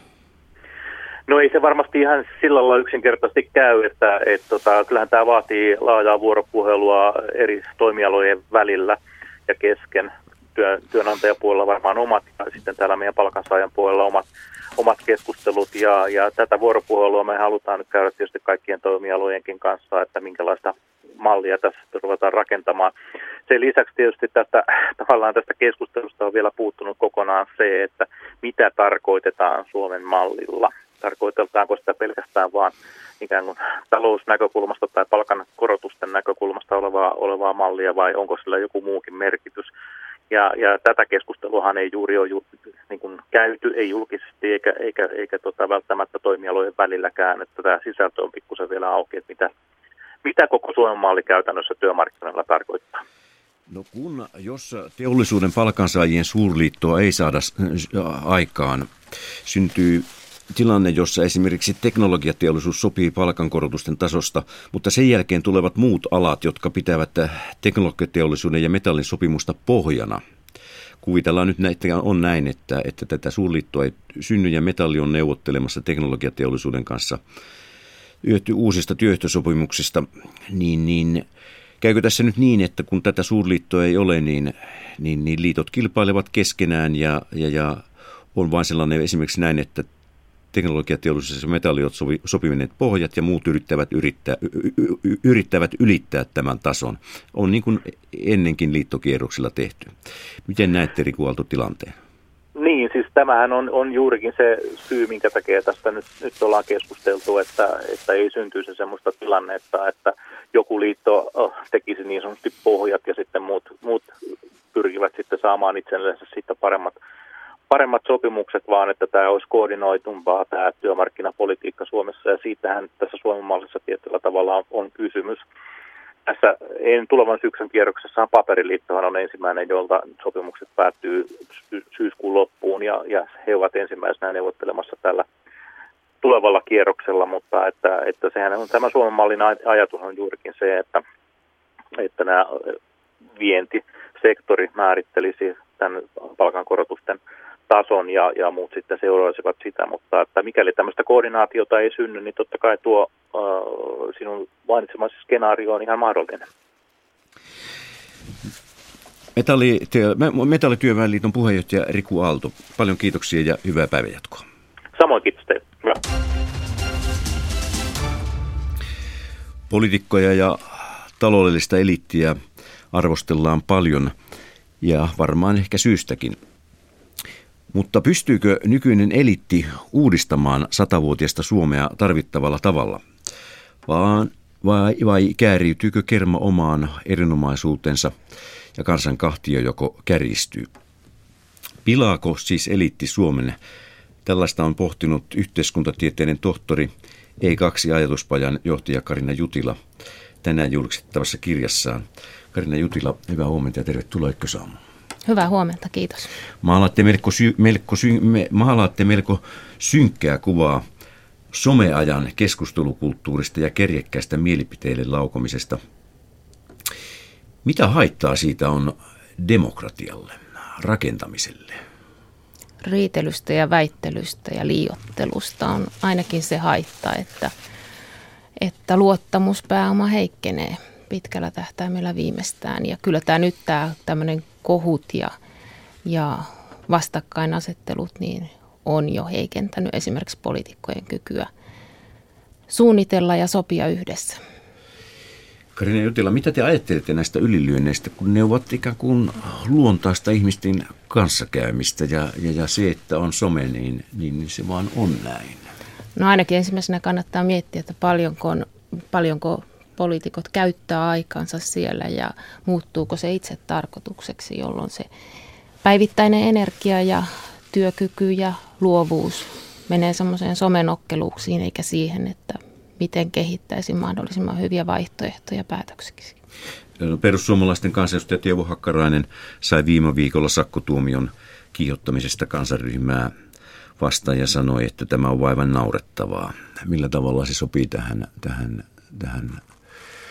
No ei se varmasti ihan sillä lailla yksinkertaisesti käy, että et, tota, kyllähän tämä vaatii laajaa vuoropuhelua eri toimialojen välillä ja kesken. Työ, työnantajapuolella varmaan omat ja sitten täällä meidän palkansaajan puolella omat, omat keskustelut ja, ja tätä vuoropuhelua me halutaan nyt käydä tietysti kaikkien toimialojenkin kanssa, että minkälaista mallia tässä ruvetaan rakentamaan. Sen lisäksi tietysti tästä, tavallaan tästä keskustelusta on vielä puuttunut kokonaan se, että mitä tarkoitetaan Suomen mallilla. Tarkoitetaanko sitä pelkästään vaan ikään kuin talousnäkökulmasta tai palkankorotusten näkökulmasta olevaa, olevaa mallia vai onko sillä joku muukin merkitys? Ja, ja tätä keskusteluahan ei juuri ole ju, niin kuin käyty, ei julkisesti eikä, eikä, eikä tota välttämättä toimialojen välilläkään, että tämä sisältö on pikkusen vielä auki, että mitä, mitä koko Suomen malli käytännössä työmarkkinoilla tarkoittaa. No kun, jos teollisuuden palkansaajien suurliittoa ei saada aikaan, syntyy tilanne, jossa esimerkiksi teknologiateollisuus sopii palkankorotusten tasosta, mutta sen jälkeen tulevat muut alat, jotka pitävät teknologiateollisuuden ja metallin sopimusta pohjana. Kuvitellaan nyt, että on näin, että, että tätä suurliittoa ei synny ja metalli on neuvottelemassa teknologiateollisuuden kanssa uusista työehtosopimuksista, niin, niin käykö tässä nyt niin, että kun tätä suurliittoa ei ole, niin, niin, niin liitot kilpailevat keskenään ja, ja, ja on vain sellainen esimerkiksi näin, että teknologiateollisuudessa metalliot sopineet pohjat ja muut yrittävät, yrittää, y, y, yrittävät ylittää tämän tason. On niin kuin ennenkin liittokierroksilla tehty. Miten näette, Riku Aalto, tilanteen? Niin, siis tämähän on, on juurikin se syy, minkä takia tästä nyt, nyt ollaan keskusteltu, että, että ei syntyisi semmoista tilannetta, että joku liitto tekisi niin sanotusti pohjat ja sitten muut, muut pyrkivät sitten saamaan itsellensä siitä paremmat paremmat sopimukset, vaan että tämä olisi koordinoitumpaa tämä työmarkkinapolitiikka Suomessa, ja siitähän tässä Suomen mallissa tietyllä tavalla on, on kysymys. Tässä en tulevan syksyn kierroksessa Paperiliittohan on ensimmäinen, jolta sopimukset päättyy syyskuun loppuun, ja, ja he ovat ensimmäisenä neuvottelemassa tällä tulevalla kierroksella, mutta että, että sehän on, tämä Suomen mallin ajatus on juurikin se, että, että nämä vientisektori määrittelisi tämän palkankorotusten tason ja, ja muut sitten seuraisivat sitä, mutta että mikäli tämmöistä koordinaatiota ei synny, niin totta kai tuo äh, sinun mainitsemasi skenaario on ihan mahdollinen. Metallityöväenliiton puheenjohtaja Riku Aalto, paljon kiitoksia ja hyvää päivänjatkoa. Samoin kiitos teille. Hyvä. Poliitikkoja ja taloudellista eliittiä arvostellaan paljon ja varmaan ehkä syystäkin. Mutta pystyykö nykyinen eliitti uudistamaan satavuotiaista Suomea tarvittavalla tavalla? Vaan, vai, vai kääriytyykö kerma omaan erinomaisuutensa ja kansan kahtijajako kärjistyy? Pilaako siis eliitti Suomen? Tällaista on pohtinut yhteiskuntatieteiden tohtori E kaksi -ajatuspajan johtaja Karina Jutila tänään julkistettavassa kirjassaan. Karina Jutila, hyvää huomenta ja tervetuloa Ykkösaamuun. Hyvää huomenta, kiitos. Maalaatte melko, sy- melko, sy- me- maalaatte melko synkkää kuvaa someajan keskustelukulttuurista ja kerjekkäistä mielipiteille laukomisesta. Mitä haittaa siitä on demokratialle, rakentamiselle? Riitelystä ja väittelystä ja liioittelusta on ainakin se haitta, että, että luottamuspääoma heikkenee pitkällä tähtäimellä viimeistään. Ja kyllä tämä nyt tämä tämmöinen kohut ja, ja vastakkainasettelut niin on jo heikentänyt esimerkiksi poliitikkojen kykyä suunnitella ja sopia yhdessä. Karina Jutila, mitä te ajattelette näistä ylilyönneistä, kun ne ovat ikään kuin luontaista ihmisten kanssakäymistä ja, ja, ja se, että on some, niin, niin se vaan on näin? No ainakin ensimmäisenä kannattaa miettiä, että paljonko, paljonko poliitikot käyttää aikansa siellä ja muuttuuko se itse tarkoitukseksi, jolloin se päivittäinen energia ja työkyky ja luovuus menee semmoiseen somenokkeluuksiin eikä siihen, että miten kehittäisi mahdollisimman hyviä vaihtoehtoja päätöksiksi. Perussuomalaisten kansanedustaja Teuvo Hakkarainen sai viime viikolla sakkotuomion kiihottamisesta kansanryhmää vastaan ja sanoi, että tämä on aivan naurettavaa. Millä tavalla se sopii tähän, tähän, tähän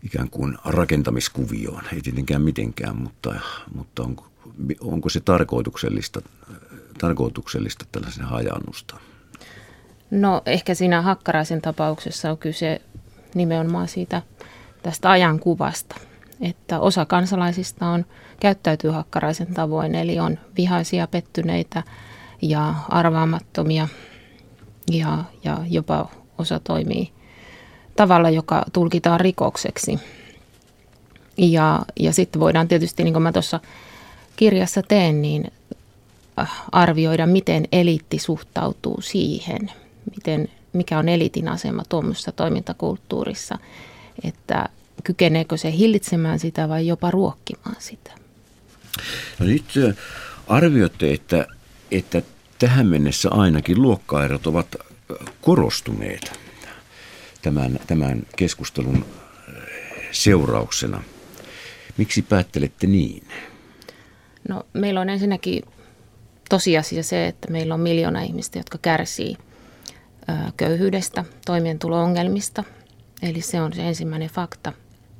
ikään kuin rakentamiskuvioon. Ei tietenkään mitenkään, mutta, mutta onko, onko se tarkoituksellista, tarkoituksellista tällaisen hajaannusta? No ehkä siinä Hakkaraisen tapauksessa on kyse nimenomaan siitä tästä ajankuvasta, että osa kansalaisista on, käyttäytyy Hakkaraisen tavoin, eli on vihaisia, pettyneitä ja arvaamattomia ja, ja jopa osa toimii tavalla, joka tulkitaan rikokseksi. Ja, ja sitten voidaan tietysti, niin kuin mä tuossa kirjassa teen, niin arvioida, miten eliitti suhtautuu siihen, miten, mikä on eliitin asema tuommoisessa toimintakulttuurissa, että kykeneekö se hillitsemään sitä vai jopa ruokkimaan sitä. No nyt arvioitte, että, että tähän mennessä ainakin luokkaerot ovat korostuneet tämän, tämän keskustelun seurauksena. Miksi päättelette niin? No, meillä on ensinnäkin tosiasia se, että meillä on miljoona ihmistä, jotka kärsii ö, köyhyydestä, toimeentulo-ongelmista. Eli se on se ensimmäinen fakta.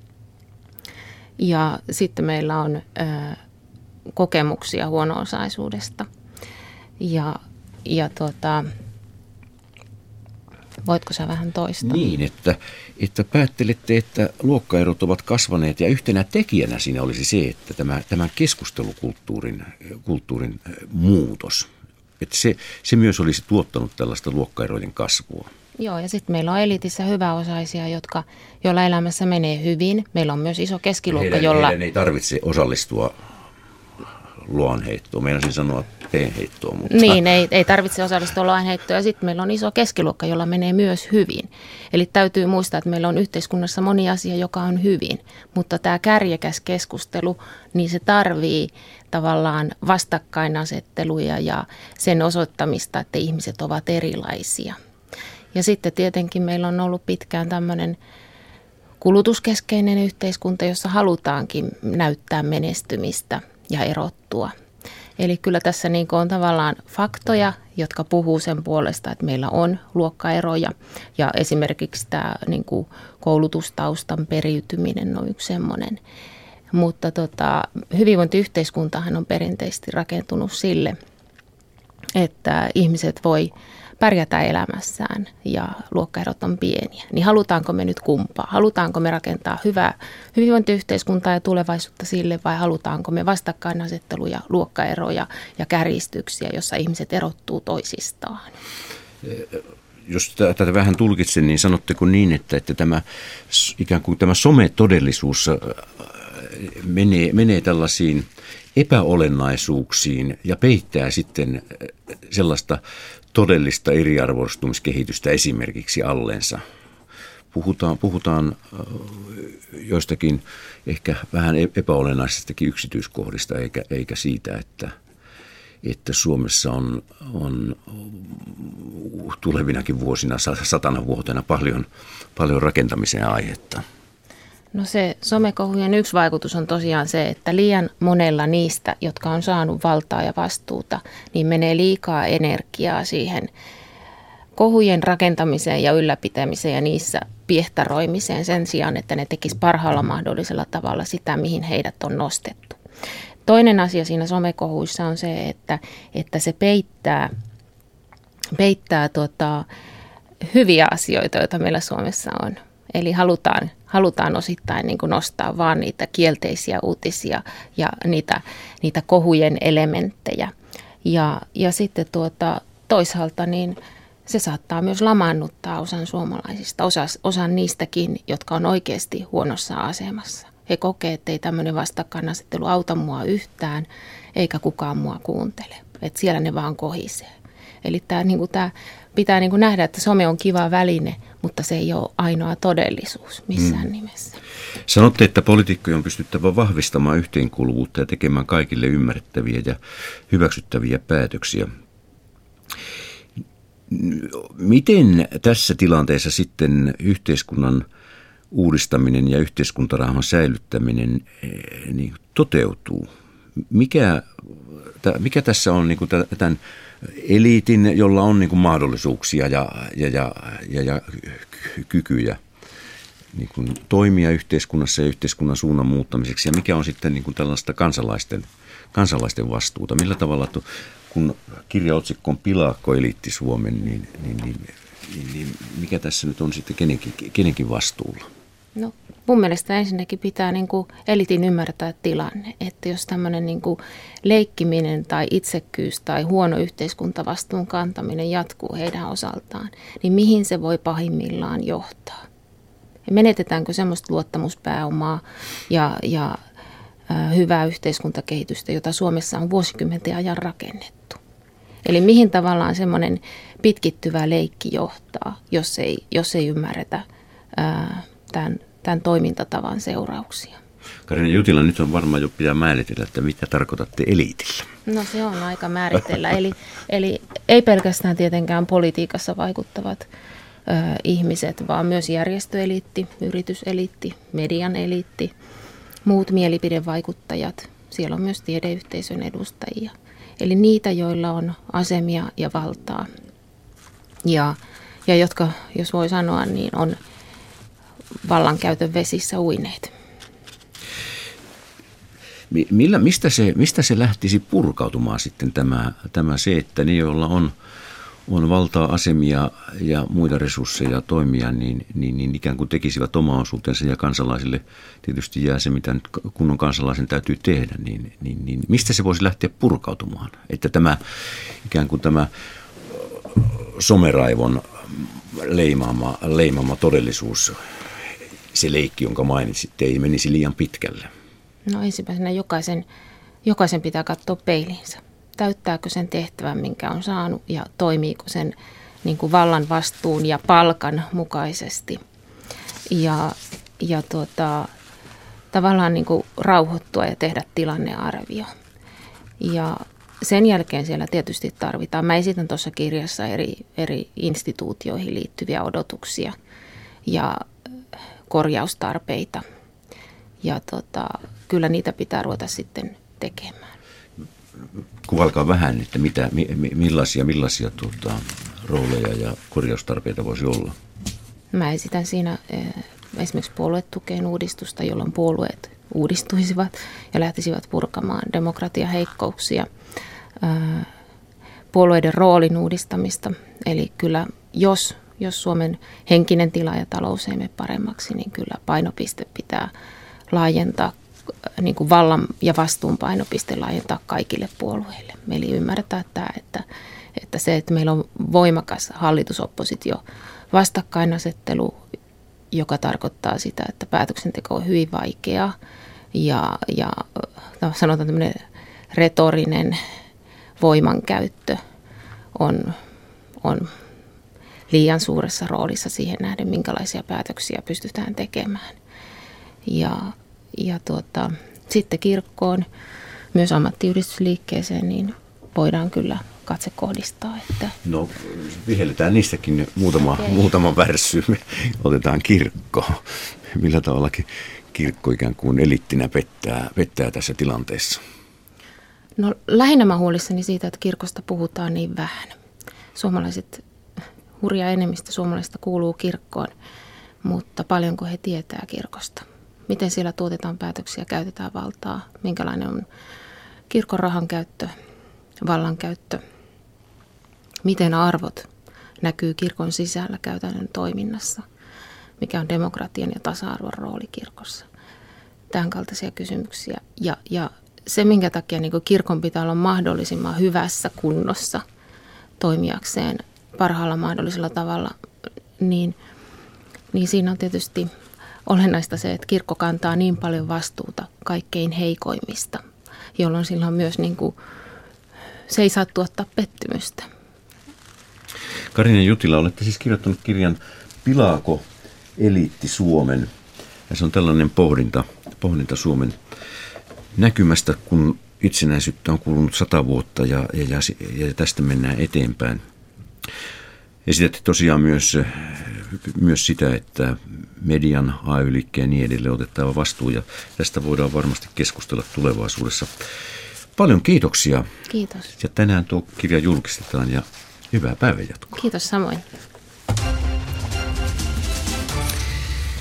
Ja sitten meillä on ö, kokemuksia huono-osaisuudesta. Ja, ja tuota, voitko sä vähän toistaa? Niin, että, että päättelette, että luokkaerot ovat kasvaneet ja yhtenä tekijänä siinä olisi se, että tämä, tämä keskustelukulttuurin kulttuurin muutos, että se, se myös olisi tuottanut tällaista luokkaerojen kasvua. Joo, ja sitten meillä on eliitissä hyväosaisia, jotka, joilla elämässä menee hyvin. Meillä on myös iso keskiluokka, heidän, jolla... Heidän ei tarvitse osallistua luonheittoon, meinasin sanoa peenheittoon. Mutta... Niin, ei, ei tarvitse osallistua luonheittoon, ja sitten meillä on iso keskiluokka, jolla menee myös hyvin. Eli täytyy muistaa, että meillä on yhteiskunnassa moni asia, joka on hyvin, mutta tämä kärjekäs keskustelu, niin se tarvii tavallaan vastakkainasetteluja ja sen osoittamista, että ihmiset ovat erilaisia. Ja sitten tietenkin meillä on ollut pitkään tämmöinen kulutuskeskeinen yhteiskunta, jossa halutaankin näyttää menestymistä ja erottua. Eli kyllä tässä niin kuin on tavallaan faktoja, jotka puhuu sen puolesta, että meillä on luokkaeroja. Ja esimerkiksi tämä niin kuin koulutustaustan periytyminen on yksi semmoinen. Mutta tota, hyvinvointiyhteiskuntahan on perinteisesti rakentunut sille, että ihmiset voi pärjätä elämässään ja luokkaerot on pieniä. Niin halutaanko me nyt kumpaa? Halutaanko me rakentaa hyvää hyvinvointiyhteiskuntaa ja tulevaisuutta sille vai halutaanko me vastakkainasetteluja, luokkaeroja ja kärjistyksiä, jossa ihmiset erottuu toisistaan? Jos tätä vähän tulkitsen, niin sanotteko niin, että, että tämä ikään kuin tämä sometodellisuus menee, menee tällaisiin epäolennaisuuksiin ja peittää sitten sellaista todellista eriarvoistumiskehitystä esimerkiksi allensa. Puhutaan, puhutaan joistakin ehkä vähän epäolennaisistakin yksityiskohdista, eikä, eikä siitä, että, että Suomessa on, on tulevinakin vuosina, satana vuotena paljon, paljon rakentamisen aihetta. No se somekohujen yksi vaikutus on tosiaan se, että liian monella niistä, jotka on saanut valtaa ja vastuuta, niin menee liikaa energiaa siihen kohujen rakentamiseen ja ylläpitämiseen ja niissä piehtaroimiseen sen sijaan, että ne tekisi parhaalla mahdollisella tavalla sitä, mihin heidät on nostettu. Toinen asia siinä somekohuissa on se, että, että se peittää, peittää tota, hyviä asioita, joita meillä Suomessa on. Eli halutaan, halutaan osittain niin kuin nostaa vaan niitä kielteisiä uutisia ja niitä, niitä kohujen elementtejä. Ja, ja sitten tuota, toisaalta niin se saattaa myös lamaannuttaa osan suomalaisista, osa, osan niistäkin, jotka on oikeasti huonossa asemassa. He kokee, että ei tämmöinen vastakkainasettelu auta mua yhtään, eikä kukaan mua kuuntele. Että siellä ne vaan kohisee. Eli tämä, niin kuin tämä pitää niin kuin nähdä, että some on kiva väline, mutta se ei ole ainoa todellisuus missään hmm. nimessä. Sanotte, että poliitikkojen on pystyttävä vahvistamaan yhteenkuuluvuutta ja tekemään kaikille ymmärrettäviä ja hyväksyttäviä päätöksiä. Miten tässä tilanteessa sitten yhteiskunnan uudistaminen ja yhteiskuntarauhan säilyttäminen niin toteutuu? Mikä, mikä tässä on niin kuin tämän eliitin, jolla on niin kuin mahdollisuuksia ja, ja, ja, ja, ja kykyjä, niin kuin toimia yhteiskunnassa ja yhteiskunnan suunnan muuttamiseksi, ja mikä on sitten niin kuin tällaista kansalaisten, kansalaisten vastuuta? Millä tavalla, kun kirjaotsikko on Pilaako eliitti Suomen, niin, niin, niin, niin, niin mikä tässä nyt on sitten kenenkin, kenenkin vastuulla? No mun mielestä ensinnäkin pitää niin kuin eliitin ymmärtää tilanne, että jos tämmöinen niin kuin leikkiminen tai itsekkyys tai huono yhteiskuntavastuun kantaminen jatkuu heidän osaltaan, niin mihin se voi pahimmillaan johtaa? Ja menetetäänkö semmoista luottamuspääomaa ja, ja äh, hyvää yhteiskuntakehitystä, jota Suomessa on vuosikymmenten ajan rakennettu? Eli mihin tavallaan semmoinen pitkittyvä leikki johtaa, jos ei, jos ei ymmärretä äh, tämän, tämän toimintatavan seurauksia? Karina Jutila, nyt on varmaan jo pitää määritellä, että mitä tarkoitatte eliitillä. No se on aika määritellä. eli, eli ei pelkästään tietenkään politiikassa vaikuttavat ö, ihmiset, vaan myös järjestöeliitti, yrityseliitti, median eliitti, muut mielipidevaikuttajat. Siellä on myös tiedeyhteisön edustajia. Eli niitä, joilla on asemia ja valtaa ja, ja jotka, jos voi sanoa, niin on vallankäytön vesissä uineet. Millä, mistä, se, mistä se lähtisi purkautumaan sitten tämä, tämä se, että ne, joilla on, on valtaa, asemia ja muita resursseja toimia, niin, niin, niin ikään kuin tekisivät oma osuutensa ja kansalaisille tietysti jää se, mitä nyt kunnon kansalaisen täytyy tehdä, niin, niin, niin mistä se voisi lähteä purkautumaan? Että tämä ikään kuin tämä someraivon leimaama, leimaama todellisuus, se leikki, jonka mainitsitte, ei menisi liian pitkälle. No ensimmäisenä jokaisen, jokaisen pitää katsoa peiliinsä. Täyttääkö sen tehtävän, minkä on saanut, ja toimiiko sen niin kuin vallan vastuun ja palkan mukaisesti. Ja, ja tuota, tavallaan niin kuin rauhoittua ja tehdä tilannearvio. Ja sen jälkeen siellä tietysti tarvitaan. Mä esitän tuossa kirjassa eri, eri instituutioihin liittyviä odotuksia ja korjaustarpeita. Ja tota, kyllä niitä pitää ruveta sitten tekemään. Kuvalkaa vähän, että mitä, millaisia, millaisia tuota, rooleja ja korjaustarpeita voisi olla? Mä esitän siinä esimerkiksi puoluetukeen uudistusta, jolloin puolueet uudistuisivat ja lähtisivät purkamaan demokratiaheikkouksia. Puolueiden roolin uudistamista. Eli kyllä jos, jos Suomen henkinen tila ja talous ei mene paremmaksi, niin kyllä painopiste pitää laajentaa, niin kuin vallan ja vastuun painopiste laajentaa kaikille puolueille. Eli ymmärretään tämä, että, että se, että meillä on voimakas hallitusoppositio vastakkainasettelu, joka tarkoittaa sitä, että päätöksenteko on hyvin vaikeaa ja, ja sanotaan tämmöinen retorinen voimankäyttö on, on liian suuressa roolissa siihen nähden, minkälaisia päätöksiä pystytään tekemään. Ja, ja tuota, sitten kirkkoon, myös ammattiyhdistysliikkeeseen, niin voidaan kyllä katse kohdistaa. Että no vihelletään niistäkin muutama, okay. muutama värssy. Otetaan kirkko. Millä tavalla kirkko ikään kuin eliittinä pettää, pettää tässä tilanteessa? No lähinnä mä huolissani siitä, että kirkosta puhutaan niin vähän. Suomalaiset, hurja enemmistö suomalaisista kuuluu kirkkoon, mutta paljonko he tietää kirkosta? Miten siellä tuotetaan päätöksiä, käytetään valtaa, minkälainen on kirkon rahan käyttö, vallankäyttö, miten arvot näkyy kirkon sisällä käytännön toiminnassa, mikä on demokratian ja tasa-arvon rooli kirkossa. Tämän kaltaisia kysymyksiä. Ja, ja se, minkä takia niin kuin kirkon pitää olla mahdollisimman hyvässä kunnossa toimijakseen parhaalla mahdollisella tavalla, niin, niin siinä on tietysti olennaista se, että kirkko kantaa niin paljon vastuuta kaikkein heikoimmista, jolloin sillä on myös niin kuin, se ei saa tuottaa pettymystä. Karina Jutila, olette siis kirjoittanut kirjan Pilaako eliitti Suomen? Ja se on tällainen pohdinta, pohdinta Suomen näkymästä, kun itsenäisyyttä on kulunut sata vuotta ja, ja, ja tästä mennään eteenpäin. Esitätte tosiaan myös, myös sitä, että median, A Y-liikkeen ja niin edelleen otettava vastuu, ja tästä voidaan varmasti keskustella tulevaisuudessa. Paljon kiitoksia. Kiitos. Ja tänään tuo kirja julkistetaan ja hyvää päivänjatkoa. Kiitos samoin.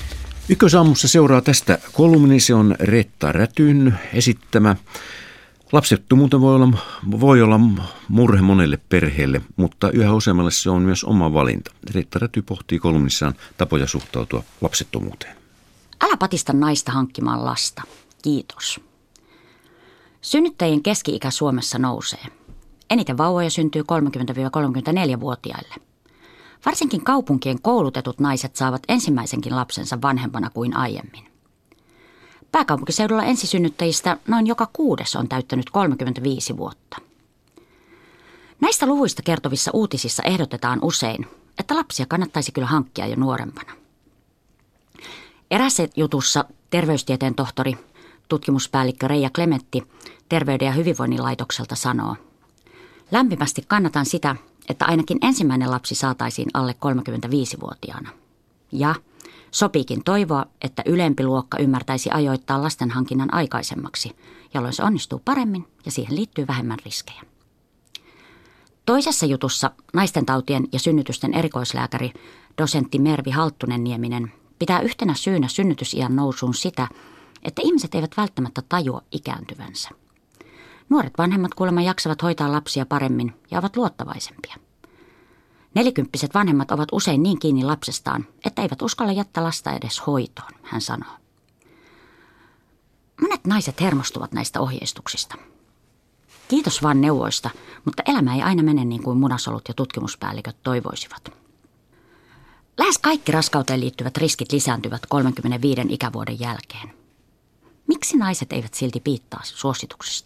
Ykkösaamussa seuraa tästä kolumni, se on Reetta Rätyn esittämä. Lapsettomuutta voi olla, voi olla murhe monelle perheelle, mutta yhä useammalle se on myös oma valinta. Reetta Räty pohtii kolumnissaan tapoja suhtautua lapsettomuuteen. Älä patista naista hankkimaan lasta. Kiitos. Synnyttäjien keski-ikä Suomessa nousee. Eniten vauvoja syntyy kolmekymmentä–kolmekymmentäneljä-vuotiaille. Varsinkin kaupunkien koulutetut naiset saavat ensimmäisenkin lapsensa vanhempana kuin aiemmin. Pääkaupunkiseudulla ensisynnyttäjistä noin joka kuudes on täyttänyt kolmekymmentäviisi vuotta. Näistä luvuista kertovissa uutisissa ehdotetaan usein, että lapsia kannattaisi kyllä hankkia jo nuorempana. Erässä jutussa terveystieteen tohtori, tutkimuspäällikkö Reija Klemetti Terveyden ja hyvinvoinnin laitokselta sanoo: lämpimästi kannatan sitä, että ainakin ensimmäinen lapsi saataisiin alle kolmekymmentäviisivuotiaana. Ja sopiikin toivoa, että ylempi luokka ymmärtäisi ajoittaa lastenhankinnan aikaisemmaksi, jolloin se onnistuu paremmin ja siihen liittyy vähemmän riskejä. Toisessa jutussa naistentautien ja synnytysten erikoislääkäri, dosentti Mervi Halttunen-Nieminen pitää yhtenä syynä synnytysiän nousuun sitä, että ihmiset eivät välttämättä tajua ikääntyvänsä. Nuoret vanhemmat kuulemma jaksavat hoitaa lapsia paremmin ja ovat luottavaisempia. Nelikymppiset vanhemmat ovat usein niin kiinni lapsestaan, että eivät uskalla jättää lasta edes hoitoon, hän sanoo. Monet naiset hermostuvat näistä ohjeistuksista. Kiitos vaan neuvoista, mutta elämä ei aina mene niin kuin munasolut ja tutkimuspäälliköt toivoisivat. Lähes kaikki raskauteen liittyvät riskit lisääntyvät kolmenkymmenenviiden ikävuoden jälkeen. Miksi naiset eivät silti piittaa suosituksista?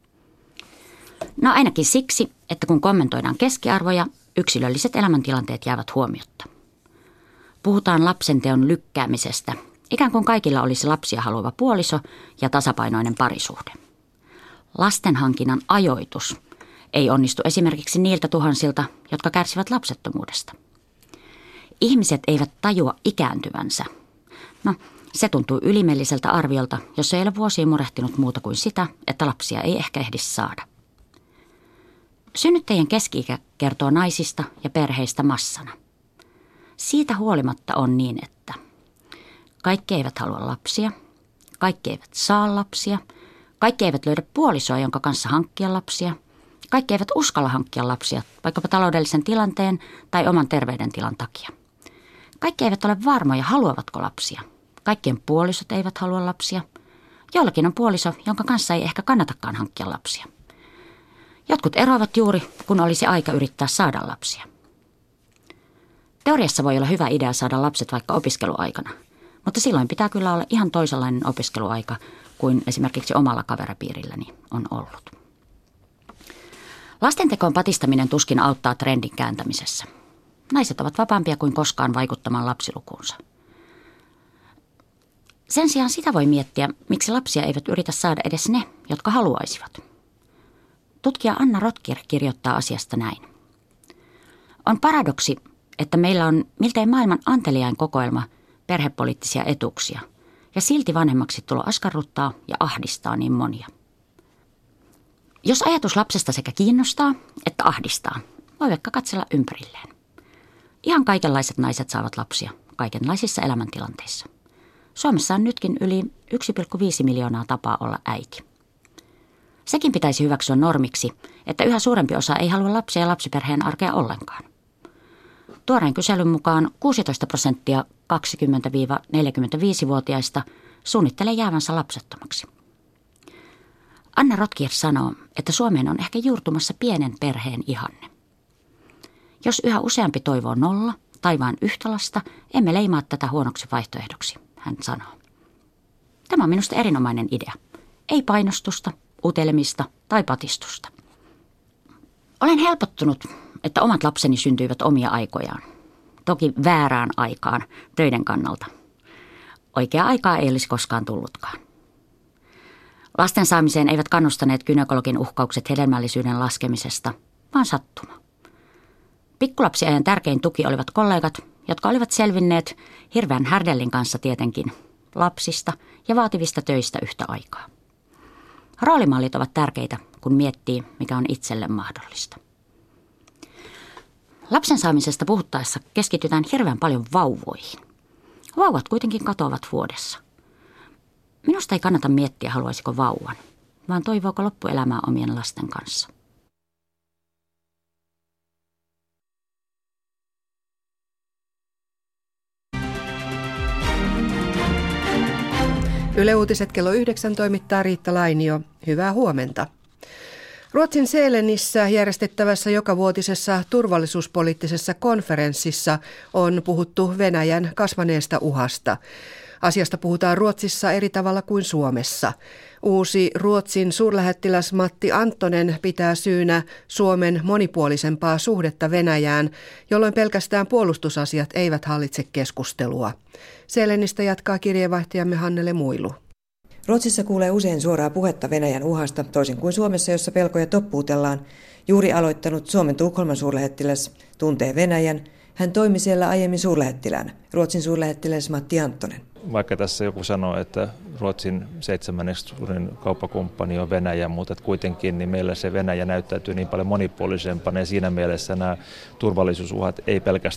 No ainakin siksi, että kun kommentoidaan keskiarvoja, yksilölliset elämäntilanteet jäävät huomiotta. Puhutaan lapsenteon lykkäämisestä, ikään kuin kaikilla olisi lapsia haluava puoliso ja tasapainoinen parisuhde. Lastenhankinnan ajoitus ei onnistu esimerkiksi niiltä tuhansilta, jotka kärsivät lapsettomuudesta. Ihmiset eivät tajua ikääntyvänsä. No, se tuntuu ylimelliseltä arviolta, jos ei ole vuosiin murehtinut muuta kuin sitä, että lapsia ei ehkä ehdi saada. Synnyttäjien keski-ikä kertoo naisista ja perheistä massana. Siitä huolimatta on niin, että kaikki eivät halua lapsia, kaikki eivät saa lapsia, kaikki eivät löydä puolisoa, jonka kanssa hankkia lapsia, kaikki eivät uskalla hankkia lapsia, vaikkapa taloudellisen tilanteen tai oman terveydentilan takia. Kaikki eivät ole varmoja, haluavatko lapsia. Kaikkien puolisot eivät halua lapsia. Jollakin on puoliso, jonka kanssa ei ehkä kannatakaan hankkia lapsia. Jotkut eroavat juuri, kun olisi aika yrittää saada lapsia. Teoriassa voi olla hyvä idea saada lapset vaikka opiskeluaikana, mutta silloin pitää kyllä olla ihan toisenlainen opiskeluaika kuin esimerkiksi omalla kaveripiirilläni on ollut. Lastentekoon patistaminen tuskin auttaa trendin kääntämisessä. Naiset ovat vapaampia kuin koskaan vaikuttamaan lapsilukuunsa. Sen sijaan sitä voi miettiä, miksi lapsia eivät yritä saada edes ne, jotka haluaisivat. Tutkija Anna Rotkir kirjoittaa asiasta näin. On paradoksi, että meillä on miltei maailman anteliain kokoelma perhepoliittisia etuuksia, ja silti vanhemmaksi tulo askarruttaa ja ahdistaa niin monia. Jos ajatus lapsesta sekä kiinnostaa että ahdistaa, voi vaikka katsella ympärilleen. Ihan kaikenlaiset naiset saavat lapsia kaikenlaisissa elämäntilanteissa. Suomessa on nytkin yli yksi pilkku viisi miljoonaa tapaa olla äiti. Sekin pitäisi hyväksyä normiksi, että yhä suurempi osa ei halua lapsia ja lapsiperheen arkea ollenkaan. Tuoreen kyselyn mukaan kuusitoista prosenttia kaksikymmentä–neljäkymmentäviisivuotiaista suunnittelee jäävänsä lapsettomaksi. Anna Rotkir sanoo, että Suomeen on ehkä juurtumassa pienen perheen ihanne. Jos yhä useampi toivoo nolla tai vain yhtä lasta, emme leimaa tätä huonoksi vaihtoehdoksi, hän sanoo. Tämä on minusta erinomainen idea. Ei painostusta, utelemista tai patistusta. Olen helpottunut, että omat lapseni syntyivät omia aikojaan. Toki väärään aikaan töiden kannalta. Oikea aikaa ei olisi koskaan tullutkaan. Lasten saamiseen eivät kannustaneet gynekologin uhkaukset hedelmällisyyden laskemisesta, vaan sattuma. Pikkulapsiajan tärkein tuki olivat kollegat, jotka olivat selvinneet hirveän härdellin kanssa tietenkin lapsista ja vaativista töistä yhtä aikaa. Roolimallit ovat tärkeitä, kun miettii, mikä on itselle mahdollista. Lapsen saamisesta puhuttaessa keskitytään hirveän paljon vauvoihin. Vauvat kuitenkin katoavat vuodessa. Minusta ei kannata miettiä, haluaisiko vauvan, vaan toivooko loppuelämää omien lasten kanssa. Yle Uutiset kello yhdeksän toimittaa Riitta Lainio. Hyvää huomenta. Ruotsin Sälenissä järjestettävässä jokavuotisessa turvallisuuspoliittisessa konferenssissa on puhuttu Venäjän kasvaneesta uhasta. Asiasta puhutaan Ruotsissa eri tavalla kuin Suomessa. Uusi Ruotsin suurlähettiläs Matti Anttonen pitää syynä Suomen monipuolisempaa suhdetta Venäjään, jolloin pelkästään puolustusasiat eivät hallitse keskustelua. Sälenistä jatkaa kirjeenvaihtajamme Hannele Muilu. Ruotsissa kuulee usein suoraa puhetta Venäjän uhasta, toisin kuin Suomessa, jossa pelkoja toppuutellaan. Juuri aloittanut Suomen Tukholman suurlähettiläs tuntee Venäjän. Hän toimi siellä aiemmin suurlähettiläänä. Ruotsin suurlähettiläs Matti Anttonen. Vaikka tässä joku sanoo, että Ruotsin seitsemänneksi suurin kauppakumppani on Venäjä, mutta kuitenkin niin meillä se Venäjä näyttäytyy niin paljon monipuolisempana ja siinä mielessä nämä turvallisuusuhat ei pelkästään